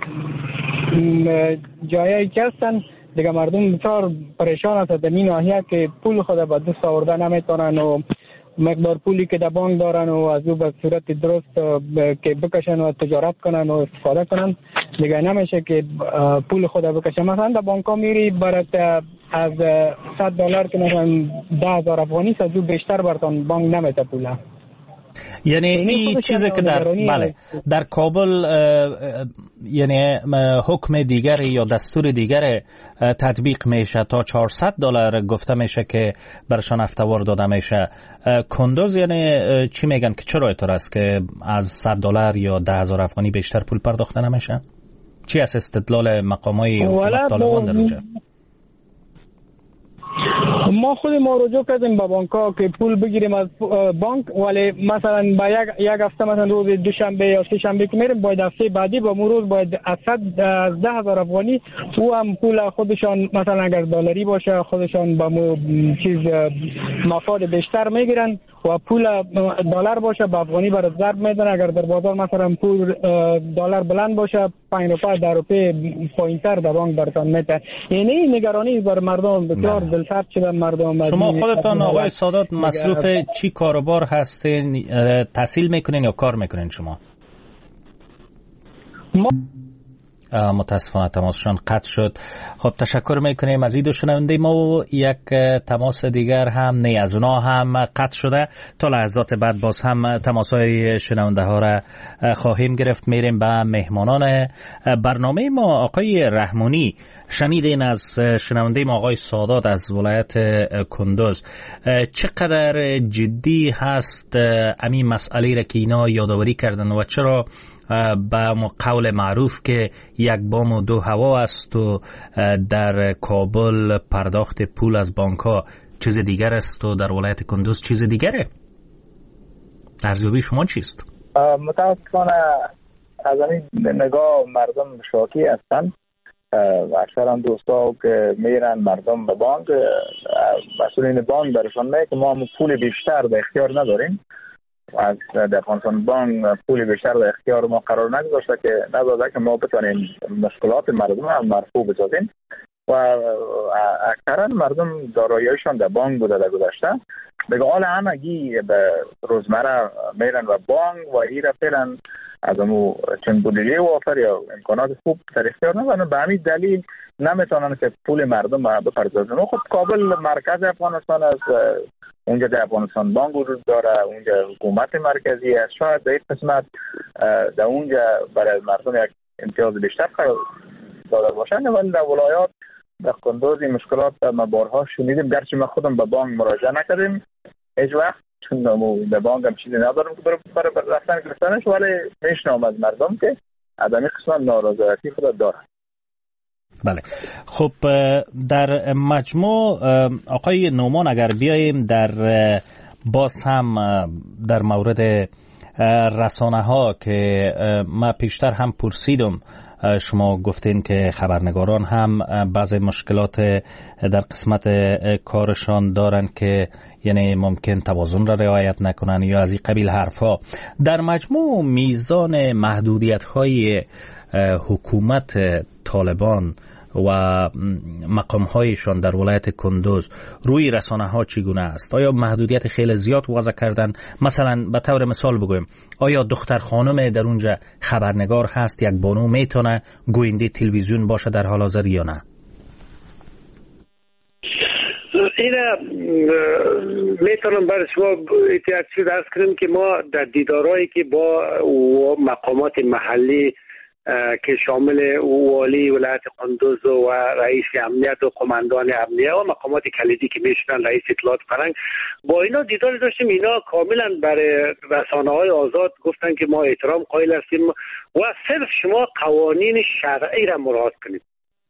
جایی که هستن دیگه مردم بسیار پریشان است در این ناحیه که پول خود به دست آورده نمیتونن و مقدار پولی که در بانک دارن و از او به صورت درست که بکشن و تجارت کنن و استفاده کنن دیگه نمیشه که پول خود بکشن. مثلا در بانک ها میری برات از صد دلار که مثلا ده هزار افغانی از او بیشتر براتون بانک نمیده پوله. یعنی این چیزی که در بله در کابل یعنی حکم دیگری یا دستور دیگر تطبیق میشه تا چهارصد دلار گفته میشه که برشان افتوار داده میشه. کندوز یعنی چی میگن که چرا اینطور است که از صد دلار یا ده هزار افغانی بیشتر پول پرداخته نمیشه؟ چی است استدلال مقامای حکومت طالبان در اونجا؟ ما خود ما رجوع کردیم به بانک ها که پول بگیریم از بانک، ولی مثلا با یک یک هفته مثلا روز دوشنبه یا سه شنبه که میریم باید هفته بعدی با روز باید از صد از ده هزار افغانی او هم پول خودشان مثلا اگر دلاری باشه خودشان با مو چیز مفاد بیشتر میگیرن و پول دلار باشه با افغانی بر ضرب میدن. اگر در بازار مثلا پول دلار بلند باشه پنج روپیه ده روپیه پایینتر در بانک برتون میده. یعنی نگرانی بر مردم بسیار دلسرد شده. مردم شما خودتان آقای سادات مصروف چی کاروبار هستین؟ تحصیل میکنین یا کار میکنین شما؟ ما متاسفانه تماسشان قطع شد. خب تشکر میکنیم از این دو شنونده ما و یک تماس دیگر هم نه از اونا هم قطع شده. تا لحظات بعد باز هم تماسهای شنونده ها را خواهیم گرفت. میریم به مهمانان برنامه ما. آقای رحمانی شنیدین از شنونده ما آقای سادات از ولایت کندوز، چقدر جدی هست همین مسئله را که اینا یادآوری کردن و چرا به قول معروف که یک بام و دو هوا است و در کابل پرداخت پول از بانک ها چیز دیگر است و در ولایت کندوز چیز دیگره. ارزیابی شما چیست؟ متاسفانه از این نگاه مردم شاکی هستند. اکثرا دوستا که میرن مردم به بانک، مسئولین بانک برشان میگه که ما پول بیشتر در اختیار نداریم. از در افغانستان بانک پول بیشتر در اختیار ما قرار نگذاشته که نداده که ما بتونیم مشکلات مردم هم مرفوع بسازیم و اکثرا مردم داراییشان در بانک بوده در گذشته. دیگه حالا همگی به روزمره میرن و بانک و ایره فعلا از امو چند بودجه وافر یا امکانات خوب در اختیار ندارن. به همین دلیل نمیتونن که پول مردم بپردازن. خب کابل مرکز افغانستان است، اونجا در افغانستان بانک وجود داره، اونجا حکومت مرکزی است. شاید در این قسمت در اونجا برای مردم یک امتیاز بیشتر قرار داده باشن، ولی در ولایات در کندوز این مشکلات ما بارها شنیدیم. گرچه ما خودم به بانک مراجعه نکردیم هیچ وقت، چون در بانک هم چیزی ندارم که برای رفتن گرفتنش، ولی میشنم از مردم که عدمی قسمت نارضایتی خود داره. بله. خب در مجموع آقای نومان اگر بیاییم در باز هم در مورد رسانه ها که ما پیشتر هم پرسیدم، شما گفتین که خبرنگاران هم بعضی مشکلات در قسمت کارشان دارن که یعنی ممکن توازن را رعایت نکنن یا از این قبیل حرفا. در مجموع میزان محدودیت های حکومت طالبان و مقام هایشان در ولایت کندوز روی رسانه ها چگونه است؟ آیا محدودیت خیلی زیاد وضع کردن؟ مثلا به طور مثال بگویم آیا دختر خانم در اونجا خبرنگار هست، یک بانو میتونه گوینده تلویزیون باشه در حال حاضر یا نه؟ اینا میتونم برای شما یک چیز عرض کنم که ما در دیدارهایی که با مقامات محلی که شامل والی ولایت کندوز و رئیس امنیت و قماندان امنیت و مقامات کلیدی که میشنن رئیس اطلاعات فرهنگ، با اینا دیدار داشتیم. اینا کاملا برای رسانه‌های آزاد گفتن که ما احترام قائل هستیم و صرف شما قوانین شرعی را مراعات کنید.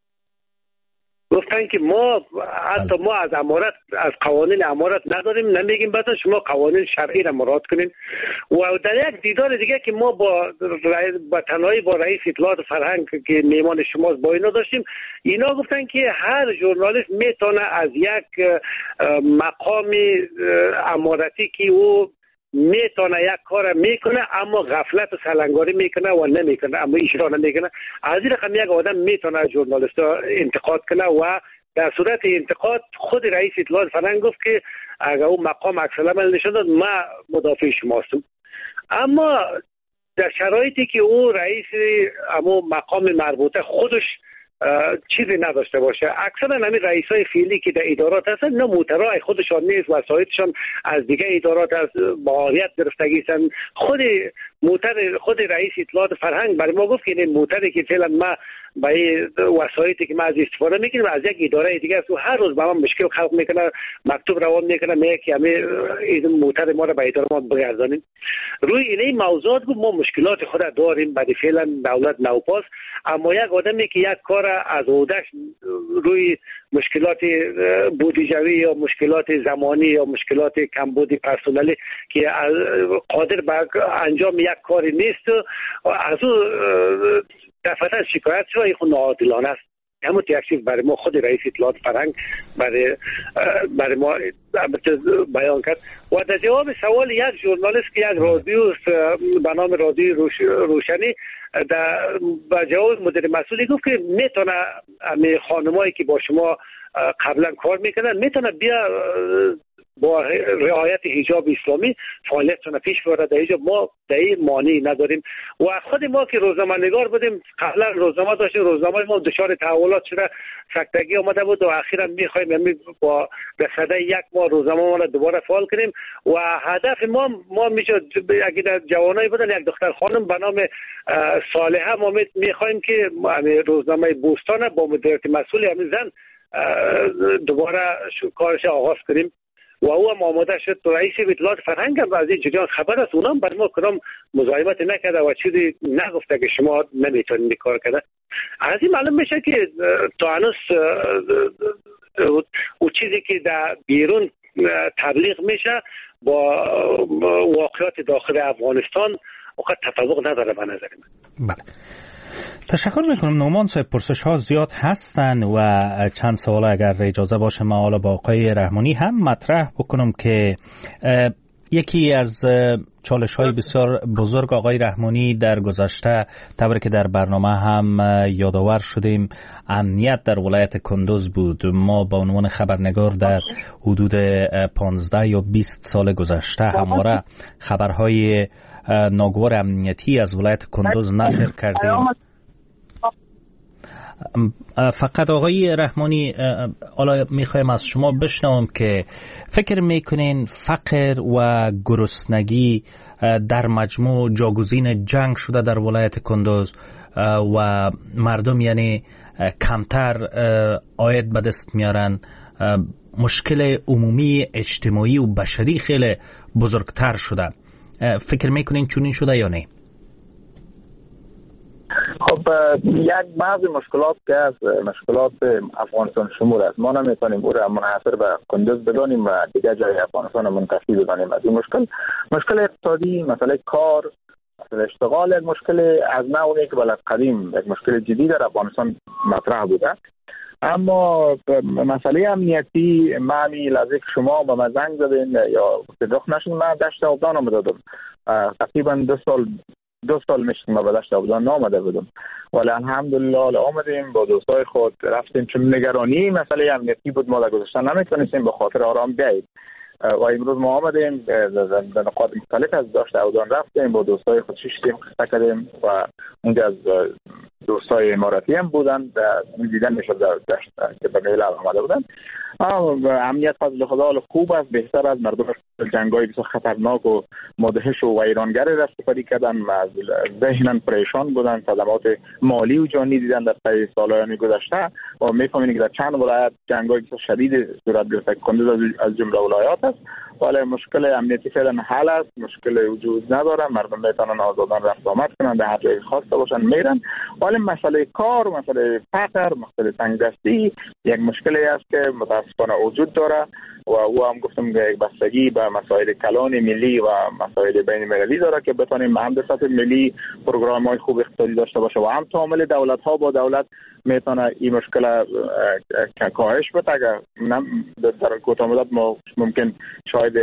گفتن که ما حتی ما از امارت از قوانین امارت نداریم، نمیگیم بعدا شما قوانین شرعی را مراعات کنین. و در یک دیدار دیگه که ما با با تنهایی با رئیس اطلاعات فرهنگ که میهمان شماست با اینا داشتیم، اینا گفتن که هر ژورنالیست میتونه از یک مقام امارتی که او میتونه یک کار میکنه اما غفلت و سلنگاری میکنه و نمیکنه اما اجرا نمیکنه، از این رقم یک آدم میتونه از ژورنالیست انتقاد کنه و در صورت انتقاد خود رئیس اطلاعات فرهنگ گفت که اگر اون مقام عکس العمل نشون داد ما مدافع شماستم. اما در شرایطی که او رئیس اما مقام مربوطه خودش چیزی نداشته باشه، اکثرا همین رئیسای فعلی که در ادارات هستن نه موترای خودشان نیست، وسایلشان از دیگه ادارات از ماهیت گرفتگی هستن. خود موتر خود رئیس اطلاعات فرهنگ برای ما گفت که این موتری که فعلا ما با وسایلی که ما از استفاده میکنیم از یک اداره دیگه است و هر روز با ما مشکل خلق میکنه، مکتوب روان میکنه میگه که همه این موتر ما رو به اداره ما بگردانیم. روی این موضوعات ما مشکلات خود داریم. بعد فعلا دولت نوپاس، اما یک آدمی که یک کار از عهده‌اش روی مشکلات بودجه‌ای یا مشکلات زمانی یا مشکلات کمبود پرسنلی که قادر به انجام یک کاری نیست از او دفعتا شکایت شد، این خود ناعادلانه است. همون تکلیف برای ما خود رئیس اطلاعات فرهنگ برای برای ما بیان کرد. و در جواب سوال یک ژورنالیست که یک رادیو به نام رادیو روش روشنی در با جواب مدیر مسئولی گفت که میتونه همه خانمایی که با شما قبلا کار میکنن میتونه بیا با رعایت حجاب اسلامی فعالیتشون پیش ببره. در حجاب ما در این مانعی نداریم و خود ما که روزنامه نگار بودیم قبلا روزنامه داشتیم، روزنامه ما دچار تحولات شده، سکتگی آمده بود و اخیرا میخوایم یعنی با رصد یک ماه روزنامه ما را دوباره فعال کنیم و هدف ما ما میشه اگه در جوانای بودن یک دختر خانم به نام صالحه ما میخوایم که روزنامه بوستان با مدیریت مسئول همین زن دوباره کارش آغاز کنیم و او هم آماده شد. رئیس اطلاعات فرهنگ هم از این جریان خبر است، اونم بر ما کدام مزاحمت نکرده و چیزی نگفته که شما نمیتونید این کار کنه. از این معلوم میشه که تا هنوز او چیزی که در بیرون تبلیغ میشه با واقعیات داخل افغانستان وقت تفاوت نداره به نظر من. بله، تشکر میکنم. نومان صاحب، پرسش ها زیاد هستن و چند سوال اگر اجازه باشه ما حالا با آقای رحمانی هم مطرح بکنم که یکی از چالش های بسیار بزرگ آقای رحمانی در گذشته طوری که در برنامه هم یادآور شدیم امنیت در ولایت کندوز بود. ما با عنوان خبرنگار در حدود پانزده یا بیست سال گذشته همواره خبرهای ناگوار امنیتی از ولایت کندوز نشر کردیم. فقط آقای رحمانی حالا میخوایم از شما بشنوم که فکر میکنین فقر و گرسنگی در مجموع جاگزین جنگ شده در ولایت کندوز و مردم یعنی کمتر عاید به دست میارن، مشکل عمومی اجتماعی و بشری خیلی بزرگتر شده. فکر میکنین چونین شده یا نه؟ خب یک بعضی مشکلات که از مشکلات افغانستان شمول است، ما نمیتونیم او را منحصر به کندوز بدانیم و دیگه جای افغانستان منتفی بدانیم. از این مشکل مشکل اقتصادی، مسئله کار، مسئله اشتغال، یک مشکل از نوعی که بلد قدیم یک مشکل جدی در افغانستان مطرح بوده. اما مسئله امنیتی معنی لازم شما به من زنگ زدین یا صداق نشون، من دشت آبادان آمده دادم تقریبا دو سال دو سال میشه که ما به دشت آبادان آمده بودم، ولی الحمدلله آمدیم با دوستای خود رفتیم، چون نگرانی مسئله امنیتی بود ما در گذشته نمیتونستیم به خاطر آرام بیاییم و امروز ما آمدیم در نقاط مختلف از دشت آبادان رفتیم با دوستای خود شیشتیم قصه کردیم و اونجا از دوستای اماراتی هم بودن دیدن میشد در دشت که به میلاد آمده بودن. امنیت فضل خدا خوب است، بهتر از مردم جنگای بسیار خطرناک و مدهش و ویرانگر رستگاری کردن، از ذهنن پریشان بودن، صدمات مالی و جانی دیدن در طی سالهای گذشته و میفهمید که در چند ولایت جنگای بسیار شدید صورت گرفته. کندوز از جمله ولایات است، ولی مشکل امنیتی فعلا حل است، مشکل وجود نداره، مردم میتونن آزادانه رفت آمد کنن، در هر جای خواسته باشن میرن. ولی مسئله کار، مسئله فقر، مسئله تنگدستی یک مشکلی است که متاسفانه وجود داره و او هم گفتم که یک بستگی به مسائل کلان ملی و مسائل بین المللی داره که بتونیم هم به سطح ملی پروگرام‌های خوب اقتصادی داشته باشه و هم تعامل دولت‌ها با دولت میتونه این مشکل کاهش بده. اگر در کوتاه مدت ما ممکن شاید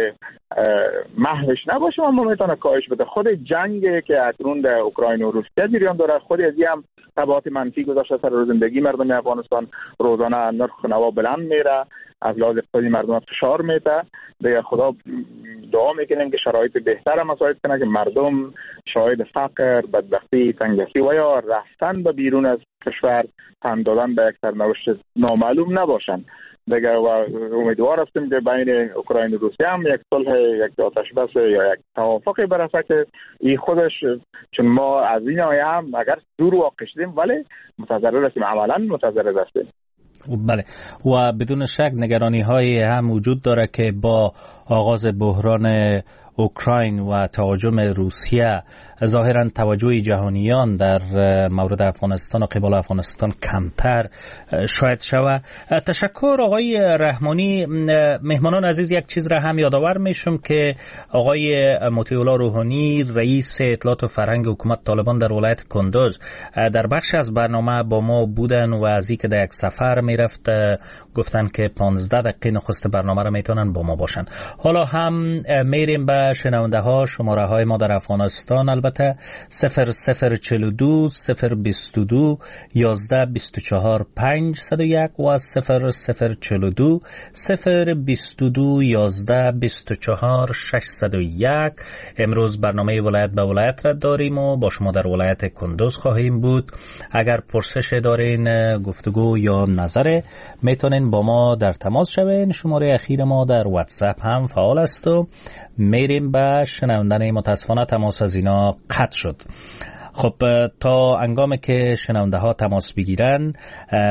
محوش نباشه اما میتونه کاهش بده. خود جنگ که اکنون در اوکراین و روسیه جریان داره خود از هم تبعات منفی گذاشته سر زندگی مردم افغانستان. روزانه نرخ نوا بلند میره، از لحاظ اقتصادی مردم فشار میده. دیگه خدا دعا میکنیم که شرایط بهتر مساعد کنه که مردم شاهد فقر، بدبختی، تنگدستی و یا رفتن به بیرون از کشور تن دادن به یک سرنوشت نامعلوم نباشن. دیگه و امیدوار هستیم که بین اوکراین و روسیه هم یک صلح، یک آتش بس یا یک توافقی برسه که این خودش، چون ما از این آیه هم اگر دور واقع شدیم ولی متضرر هستیم، عملا متضرر هستیم. بله، و بدون شک نگرانی های هم وجود داره که با آغاز بحران اوکراین و تهاجم روسیه ظاهرا توجه جهانیان در مورد افغانستان و قبال افغانستان کمتر شاید شود. تشکر آقای رحمانی. مهمانان عزیز، یک چیز را هم یادآور میشم که آقای مطیع الله روحانی رئیس اطلاعات و فرهنگ حکومت طالبان در ولایت کندوز در بخش از برنامه با ما بودن و از اینکه در یک سفر میرفت گفتن که پانزده دقیقه نخست برنامه را میتونن با ما باشن. حالا هم میریم به شنونده ها. شماره های ما در افغانستان البته صفر صفر چهل و دو صفر بیست و دو یازده بیست و چهار پنجصد و یک و صفر صفر چهل و دو صفر بیست و دو یازده بیست و چهار ششصد و یک. امروز برنامه ولایت به ولایت را داریم و با شما در ولایت کندوز خواهیم بود. اگر پرسش دارین، گفتگو یا نظر، میتونین با ما در تماس شوین. شماره اخیر ما در واتساپ هم فعال است و میریم به شنوندن. متاسفانه تماس از اینا قطع شد. خب تا انگامی که شنونده ها تماس بگیرن،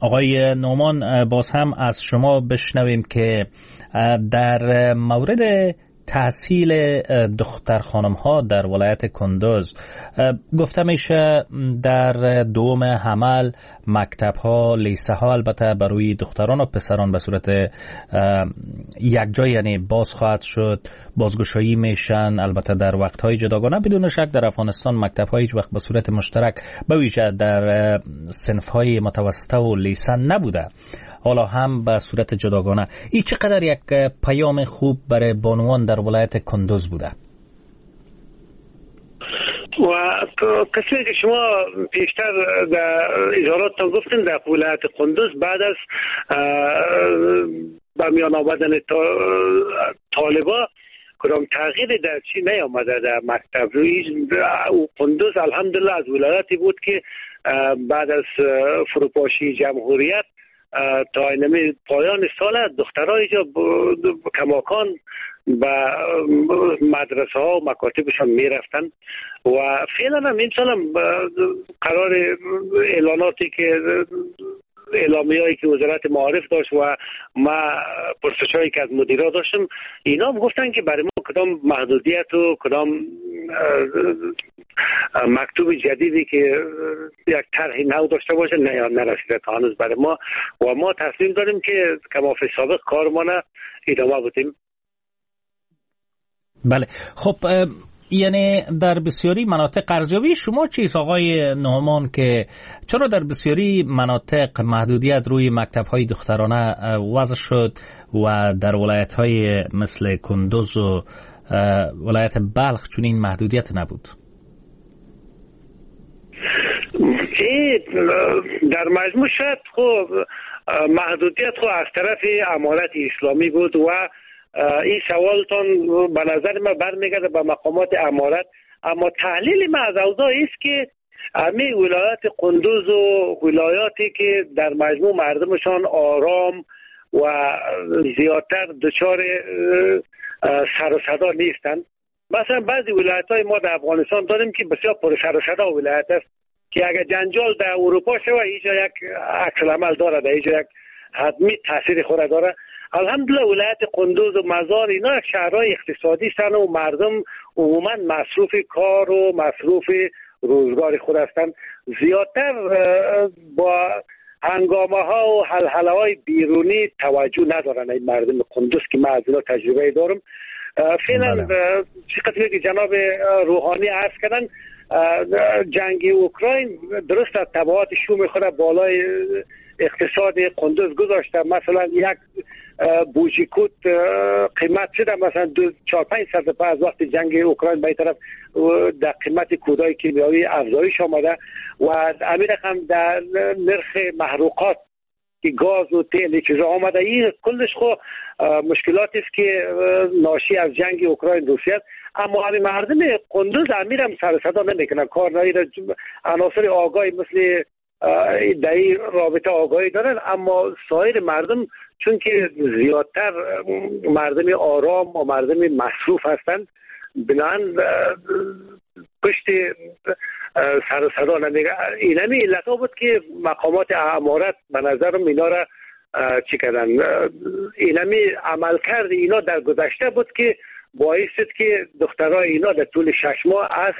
آقای نومان باز هم از شما بشنویم که در مورد تحصیل دختر خانم ها در ولایت کندوز گفته میشه در دوم حمل مکتب ها، لیسه ها البته برای دختران و پسران به صورت یک جای یعنی باز خواهد شد، بازگشایی میشن. البته در وقت های جداگانه بدون شک در افغانستان مکتب ها هیچ وقت به صورت مشترک به ویژه در صنف های متوسطه و لیسه نبوده، حالا هم به صورت جداگانه. این چقدر یک پیام خوب برای بانوان در ولایت کندوز بوده؟ و کسی که شما پیشتر در اظهاراتتان گفتین در ولایت کندوز بعد از به میان آمدن طالبا کدام تغییری در چی نیامده در مکتب. او کندوز الحمدلله از ولایتی بود که بعد از فروپاشی جمهوریت تا اینمی پایان سال دخترها اینجا کماکان به مدرسه ها و مکاتبشان می رفتن و فعلا هم این سال هم قرار اعلاناتی که اعلامی هایی که وزارت معارف داشت و ما پرسش هایی که از مدیرا داشتم، اینا هم گفتن که برای ما کدام محدودیت و کدام مکتوب جدیدی که یک طرح نو داشته باشه نه نرسیده تا هنوز برای ما و ما تصمیم داریم که کما فی سابق کارمان ادامه بدیم. بله خب، یعنی در بسیاری مناطق ارزیابی شما چیست آقای نومان که چرا در بسیاری مناطق محدودیت روی مکتب‌های دخترانه وضع شد و در ولایت‌های مثل کندوز و ولایت بلخ چون این محدودیت نبود؟ در مجموع شاید خب محدودیت خب از طرف امارت اسلامی بود و این سوالتان به نظر من برمیگرده به مقامات امارت، اما تحلیل من از اوضاع است که همه ولایات کندوز و ولایاتی که در مجموع مردمشان آرام و زیادتر دچار سر و صدا نیستند. مثلا بعضی ولایت‌های ما در افغانستان داریم که بسیار پر سر و صدا ولایت است که اگر جنجال در اروپا شود اینجا یک عکس العمل داره، در اینجا یک حتمی تاثیر خود داره. الحمدلله ولایت کندوز و مزار اینا شهرهای اقتصادی هستند و مردم عموما مصروف کار و مصروف روزگار خود هستند، زیادتر با هنگامه ها و حلحله های بیرونی توجه ندارن این مردم کندوز که من از اینا تجربه دارم. فعلا چقدر که جناب روحانی عرض کردن جنگ اوکراین درست از تبعات شوم خود بالای اقتصاد کندوز گذاشته. مثلا یک بوجیکوت قیمت شده مثلا دو چهار پنج صد از وقت جنگ اوکراین به این طرف در قیمت کودای کیمیایی افزایش آمده و امیر هم در نرخ محروقات که گاز و تیل چیزا آمده. این کلش خو مشکلاتی است که ناشی از جنگ اوکراین روسیه است، اما همین مردم کندوز امیر هم سر صدا نمیکنن، کار نایره عناصر آگاهی مثل در این رابطه آگاهی دارن، اما سایر مردم چون که زیادتر مردم آرام و مردم مصروف هستند بنان پشت سر و صدا نمیگه. این همی علت ها بود که مقامات امارت به نظرم اینا را چی کردن، این همی عمل کرد اینا در گذشته بود که باعث شد که دخترای اینا در طول شش ماه از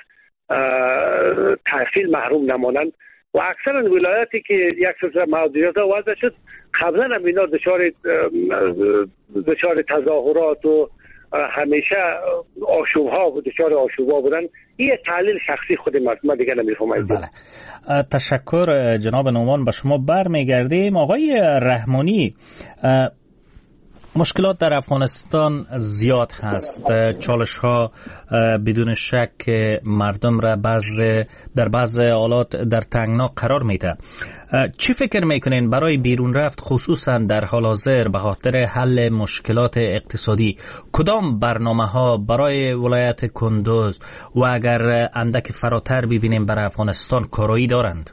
تحصیل محروم نمانند و اکثر ولایاتی که یک سلسله محدودیت ها وضع شد قبلا هم اینا دچار دچار تظاهرات و همیشه آشوب ها و دچار آشوب ها بودن. این تحلیل شخصی خود من دیگه نمیفهمم. بله. تشکر جناب نومان، به شما برمیگردیم. آقای رحمانی، مشکلات در افغانستان زیاد هست، چالش ها بدون شک مردم را بعض در بعض حالات در تنگنا قرار میده. چی فکر میکنین برای بیرون رفت خصوصا در حال حاضر به خاطر حل مشکلات اقتصادی کدام برنامه ها برای ولایت کندوز و اگر اندک فراتر ببینیم برای افغانستان کارایی دارند؟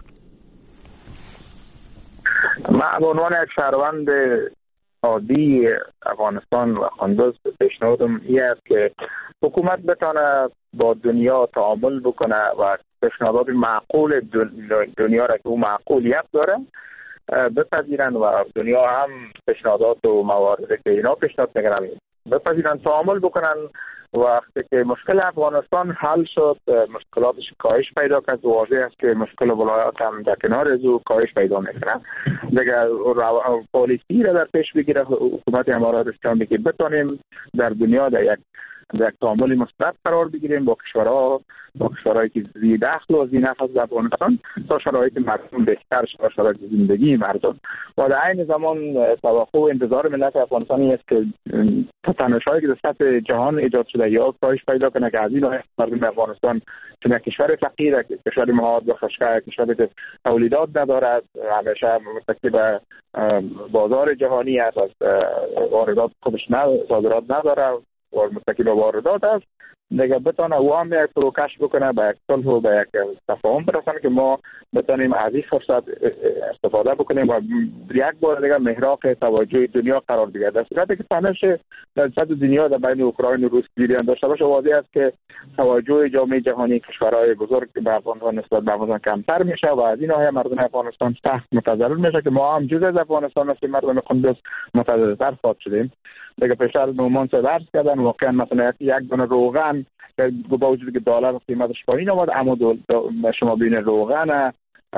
من به عنوان یک شهروند عادی افغانستان و کندوز پیشنهادم این است که حکومت بتانه با دنیا تعامل بکنه و پیشنهادات معقول دنیا را که او معقولیت داره بپذیرن و دنیا هم پیشنهادات و مواردی که اینا پیشنهاد میکنن بپذیرن، تعامل بکنن. وقتی که مشکل افغانستان حل شد، مشکلاتش کاهش پیدا کرد، واضح است که مشکل ولایات هم در کنار از او کاهش پیدا میکنه. دیگه پالیسی را در پیش بگیره حکومت امارات اسلامی که بتونیم در دنیا در یک در تعامل مثبت قرار بگیریم با کشورها با کشورهایی که ذی دخل و ذی نفس در افغانستان تا شرایط مردم بهتر شود، شرایط زندگی مردم. و در عین زمان توقع و انتظار ملت افغانستانی است که تنش‌هایی که در سطح جهان ایجاد شده یا کاهش پیدا کنه که از این مردم افغانستان چون کشور فقیر، کشور مهاد و خشکه، کشوری که تولیدات ندارد، همیشه متکی به بازار جهانی است، از واردات خودش نه صادرات نداره و متکی به واردات است، دیگه بتونه او هم یک فروکش بکنه، به یک صلح و به یک تفاهم برسن که ما بتونیم از این فرصت استفاده بکنیم و یک بار دیگه محراق توجه دنیا قرار بگیرد. در صورتی که تنش در سطح دنیا در بین اوکراین و روسیه جریان داشته باشه، واضح است که توجه جامعه جهانی کشورهای بزرگ به افغانستان نسبت به افغانستان کمتر میشه و از این ناحیه مردم افغانستان سخت متضرر میشه که ما هم جزء از افغانستان هستیم، مردم قندوز متضررتر خواهد شدیم. دیگه پیشتر نومان سه درس کردن، واقعا مثلا یک دونه روغن با وجودی که دلار قیمتش پایین آمد، اما شما بین روغن،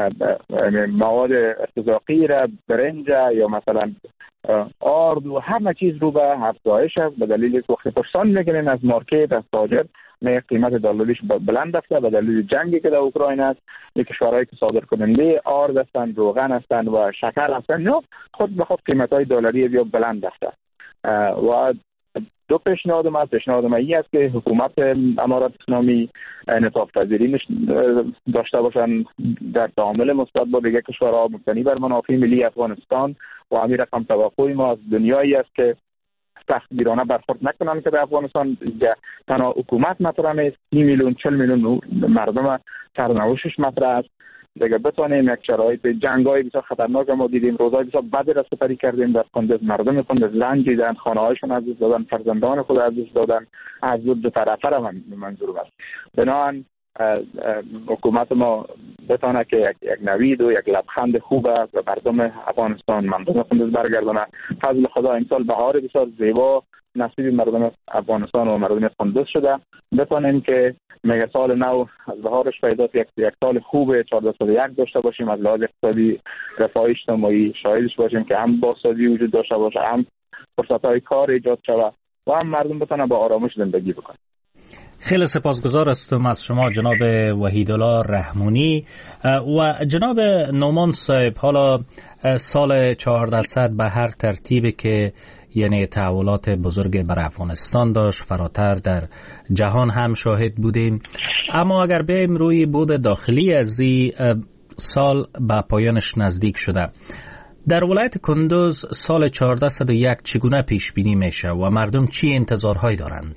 مواد استزاقی را، برنج یا مثلا آرد و همه چیز رو به افزایش به دلیل وقتی پرسان میکنین از مارکت از تاجر نه قیمت دلاریش بلند رفته به دلیل جنگی که در اوکراین است. یک کشورهایی که صادر کننده آرد هستند، روغن هستند و شکر هستند، نه خود به خود قیمت‌های دلاری بیا بلند رفته. و دو پیشنهاد ما پیشنهاد ما این است که حکومت امارات اسلامی انعطاف پذیری داشته باشند در تعامل مثبت با دیگر کشورها مبتنی بر منافع ملی افغانستان و همین رقم توقع ما از دنیایی است که سختگیرانه برخورد نکنند که در افغانستان تنها حکومت مطرح نیست، سی میلیون چهل میلیون مردم سرنوشتش مطرح است. دیگه بتونیم یک شرایط جنگ‌های بسیار خطرناک ما دیدیم، روزهای بسیار بدی را سپری کردیم در قندوز، مردم قندوز رنج دیدن، خانه‌هایشون از دست دادن، فرزندان خود از دست دادن، از دو طرفه را من منظور است. بنابراین حکومت ما بتونه که یک یک نوید و یک لبخند خوب به مردم افغانستان، مردم قندوز برگردونه. فضل خدا امسال بهار بسیار زیبا نصیب مردم افغانستان و مردم قندوز شده، بتونیم که میگه سال نو از بهارش پیدا یک یک سال خوب چهارده سال یک داشته باشیم، از لحاظ اقتصادی رفاه اجتماعی شاهدش باشیم که هم بازسازی وجود داشته باشه، هم فرصت‌های کار ایجاد شود و هم مردم بتونن با آرامش زندگی بکنن. خیلی سپاسگزار هستم از شما جناب وحیدالله رحمونی و جناب نومان صاحب. حالا سال چهاردهصد به هر ترتیبی که یعنی تحولات بزرگ بر افغانستان داشت، فراتر در جهان هم شاهد بودیم، اما اگر بریم روی بود داخلی از این سال به پایانش نزدیک شده، در ولایت کندوز سال چهاردهصد و یک چگونه پیش بینی میشه و مردم چی انتظارهایی دارند؟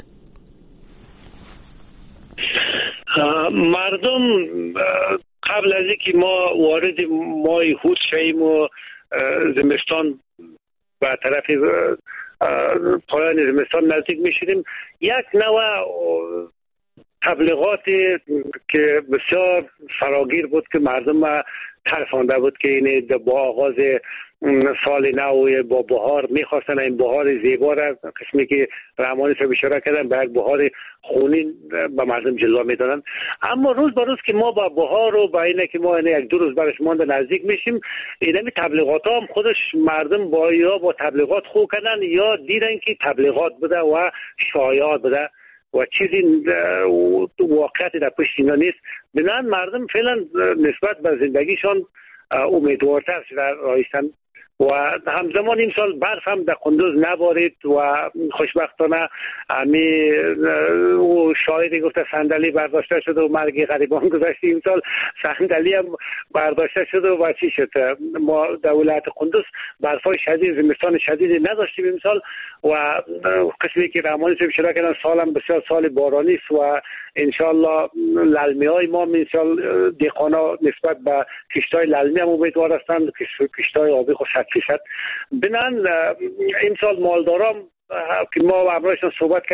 مردم قبل از اینکه ما وارد ماه هود شویم و زمستان به طرف پایان زمستان نزدیک میشدیم، یک نوع تبلیغات که بسیار فراگیر بود که مردم ترسانده بود که این با آغاز سال نو با بهار میخواستن این بهار زیبا را، قسمی که رحمانی صاحب اشاره کردن به بهار خونین به مردم جلوه میدادن. اما روز به روز که ما با بهار و با اینه که ما یک دو روز برش مانده نزدیک میشیم، اینمی تبلیغات ها هم خودش مردم با یا با تبلیغات خو کردن یا دیدن که تبلیغات بوده و شایعات بوده و چیزی واقعیتی در پشت اینا نیست. بنابراین مردم فعلا نسبت به زندگیشان امیدوارتر شده رایستن و همزمان این سال برف هم در قندوز نبارید و خوشبختانه امی و شاهدی گفته صندلی برداشته شده و مرگ غریبان گذشته، این سال صندلی هم برداشته شده و چی شد. ما در ولایت قندوز برفای شدید زمستان شدیدی نداشتیم این سال و قسمی که رحمانی صاحب اشاره کردن سالم بسیار سال بارانی است و انشالله للمی های ما این سال دهقانا نسبت به کشتای للمی هم امیدوار هستند، کشتای آبی خوش صد فیصد. بنان این سال مالداران که ما با امرایشان صحبت کردیم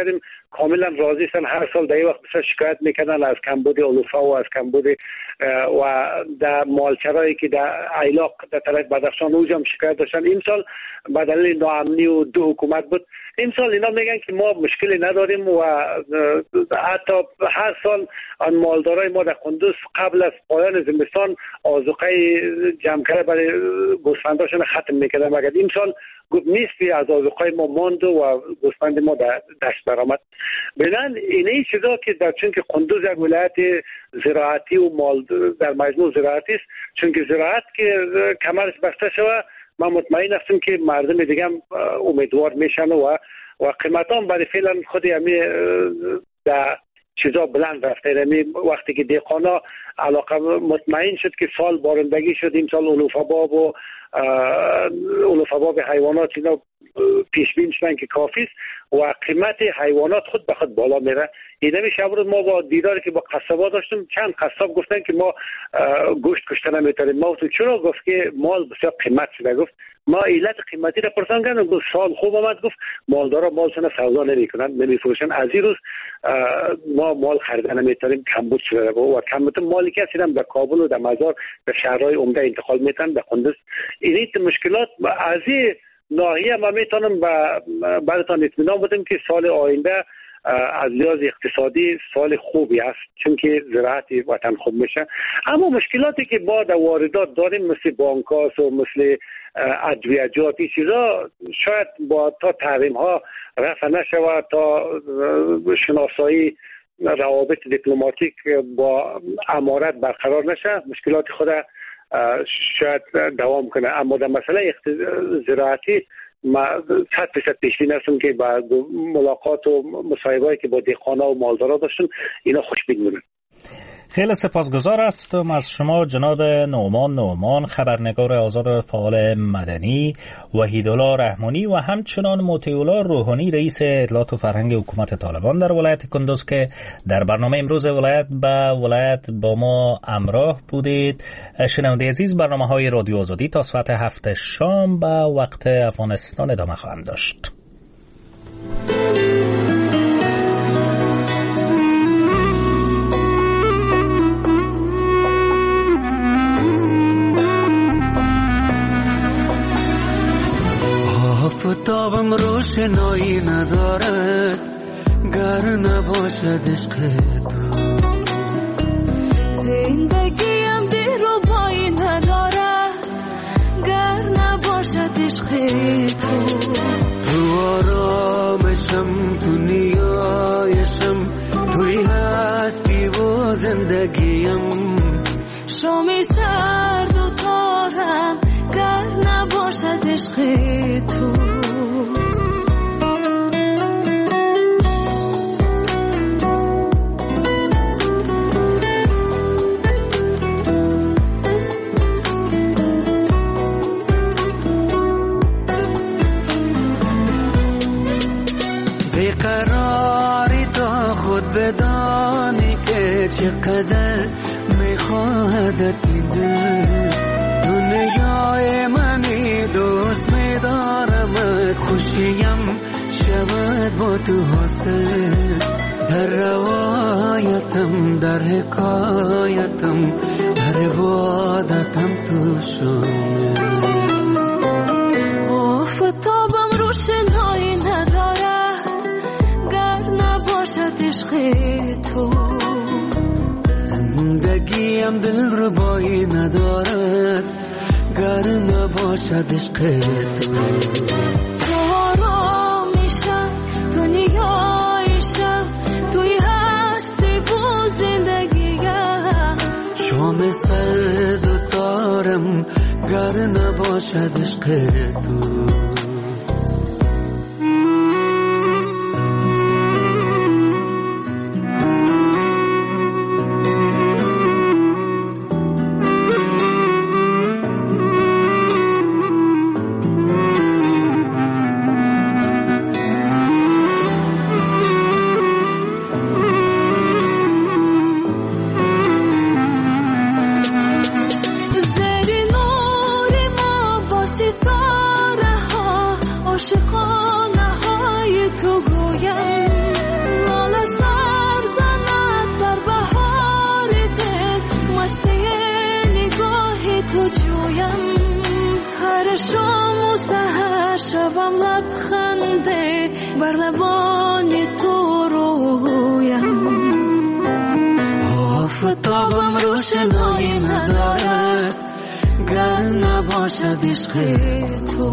کاملا راضی هستن. هر سال در این وقت بسیار شکایت میکنن از کمبود علوفه و از کمبود و در مالچرایی که در ایلاق در طرف بدخشان اوج هم شکایت داشتن. این سال به دلیل ناامنی و دو حکومت بود. این سال اینا میگن که ما مشکلی نداریم و حتی هر سال آن مالدارای ما در قندوز قبل از پایان زمستان آذوقه جمع کرده برای گوسفنداشون ختم میکردن، مگر این سال گفت نیستی از آذوقه ما ماند و گوسفند ما در دشت برآمد. بنان اینه چیزا که در چون که قندوز یک ولایت زراعتی و مال در مجموع زراعتی است، چون که زراعت که کمرش بسته شود من مطمئن هستم که مردم دیگه هم امیدوار میشن و و قیمت هم برای فعلا خود همی در چیزا بلند رفته. یعنی وقتی که دهقانا علاقه مطمئن شد که سال بارندگی شد، این سال علوفه باب و علوفه باب حیوانات اینا پیش بین شدن که کافی است و قیمت حیوانات خود به خود بالا میره. این میشه امروز ما با دیداری که با قصابا داشتم، چند قصاب گفتن که ما گوشت کشته نمیتونیم. ما تو چرا؟ گفت که مال بسیار قیمت شده. گفت ما علت قیمتی را پرسان کردم، گفت سال خوب آمد، گفت مالدارا مالشون سودا نمیکنن نمیفروشن، از این روز ما مال خریدن نمیتونیم، کمبود شده و کمبود مالی که هستیم در کابل و در مزار به شهرهای عمده انتقال میتن به قندوز. این مشکلات از این ناحیه ما میتونم براتون اطمینان بدم که سال آینده از لحاظ اقتصادی سال خوبی است، چون که زراعت وطن خوب میشه. اما مشکلاتی که با در واردات داریم مثل بانکاس و مثل ادویجات این چیزا شاید با تا تحریم ها رفع نشود، تا شناسایی روابط دیپلماتیک با امارت برقرار نشه، مشکلات خود شاید دوام کنه. اما در مسئله زراعتی ما صد درصد پیشبین هستم که با ملاقات و مصاحبه‌ای که با دهقانا و مالدارا داشتن اینا خوشبین بودن. خیلی سپاسگزار هستم از شما جناب نعمان نعمان، خبرنگار آزاد فعال مدنی، وحیدالله رحمانی و همچنان مطیع‌الله روحانی رئیس اطلاعات و فرهنگ حکومت طالبان در ولایت کندوز که در برنامه امروز ولایت به ولایت با ما همراه بودید. شنونده عزیز، برنامه‌های رادیو آزادی تا ساعت هفت شام به وقت افغانستان ادامه خواهند داشت. آفتابم روشنایی ندارد گر نباشد عشق تو، زندگیم دلربایی ندارد گر نباشد عشق تو. تو آرامشم، تو نیایشم، توی هستی و زندگیم، شامی سرد و تارم گر نباشد عشق تو. بیقراری تا خود بدانی که چقدر میخواهد این دل، دنیای منی دوست میدارمت، خوشیم شود با تو حاصل، در روایتم در حکایتم در عبادتم تو شامل. آفتابم روشنایی ندارد گر نباشد عشق تو، زندگیم دلربایی ندارد گر نباشد عشق تو. تو آرامیشم، تو نیایشم، توی هستی با زندگیم، شام سرد و تارم گر نباشد عشق تو. شام و سحر شوم لبخنده بر لبان تو رویم آفتابم روشنایی ندارد گر نباشد عشق تو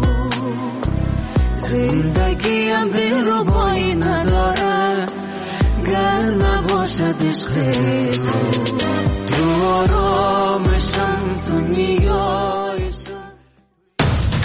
زندگیم دلربایی ندارد گر نباشد عشق تو تو آرامشم دنیا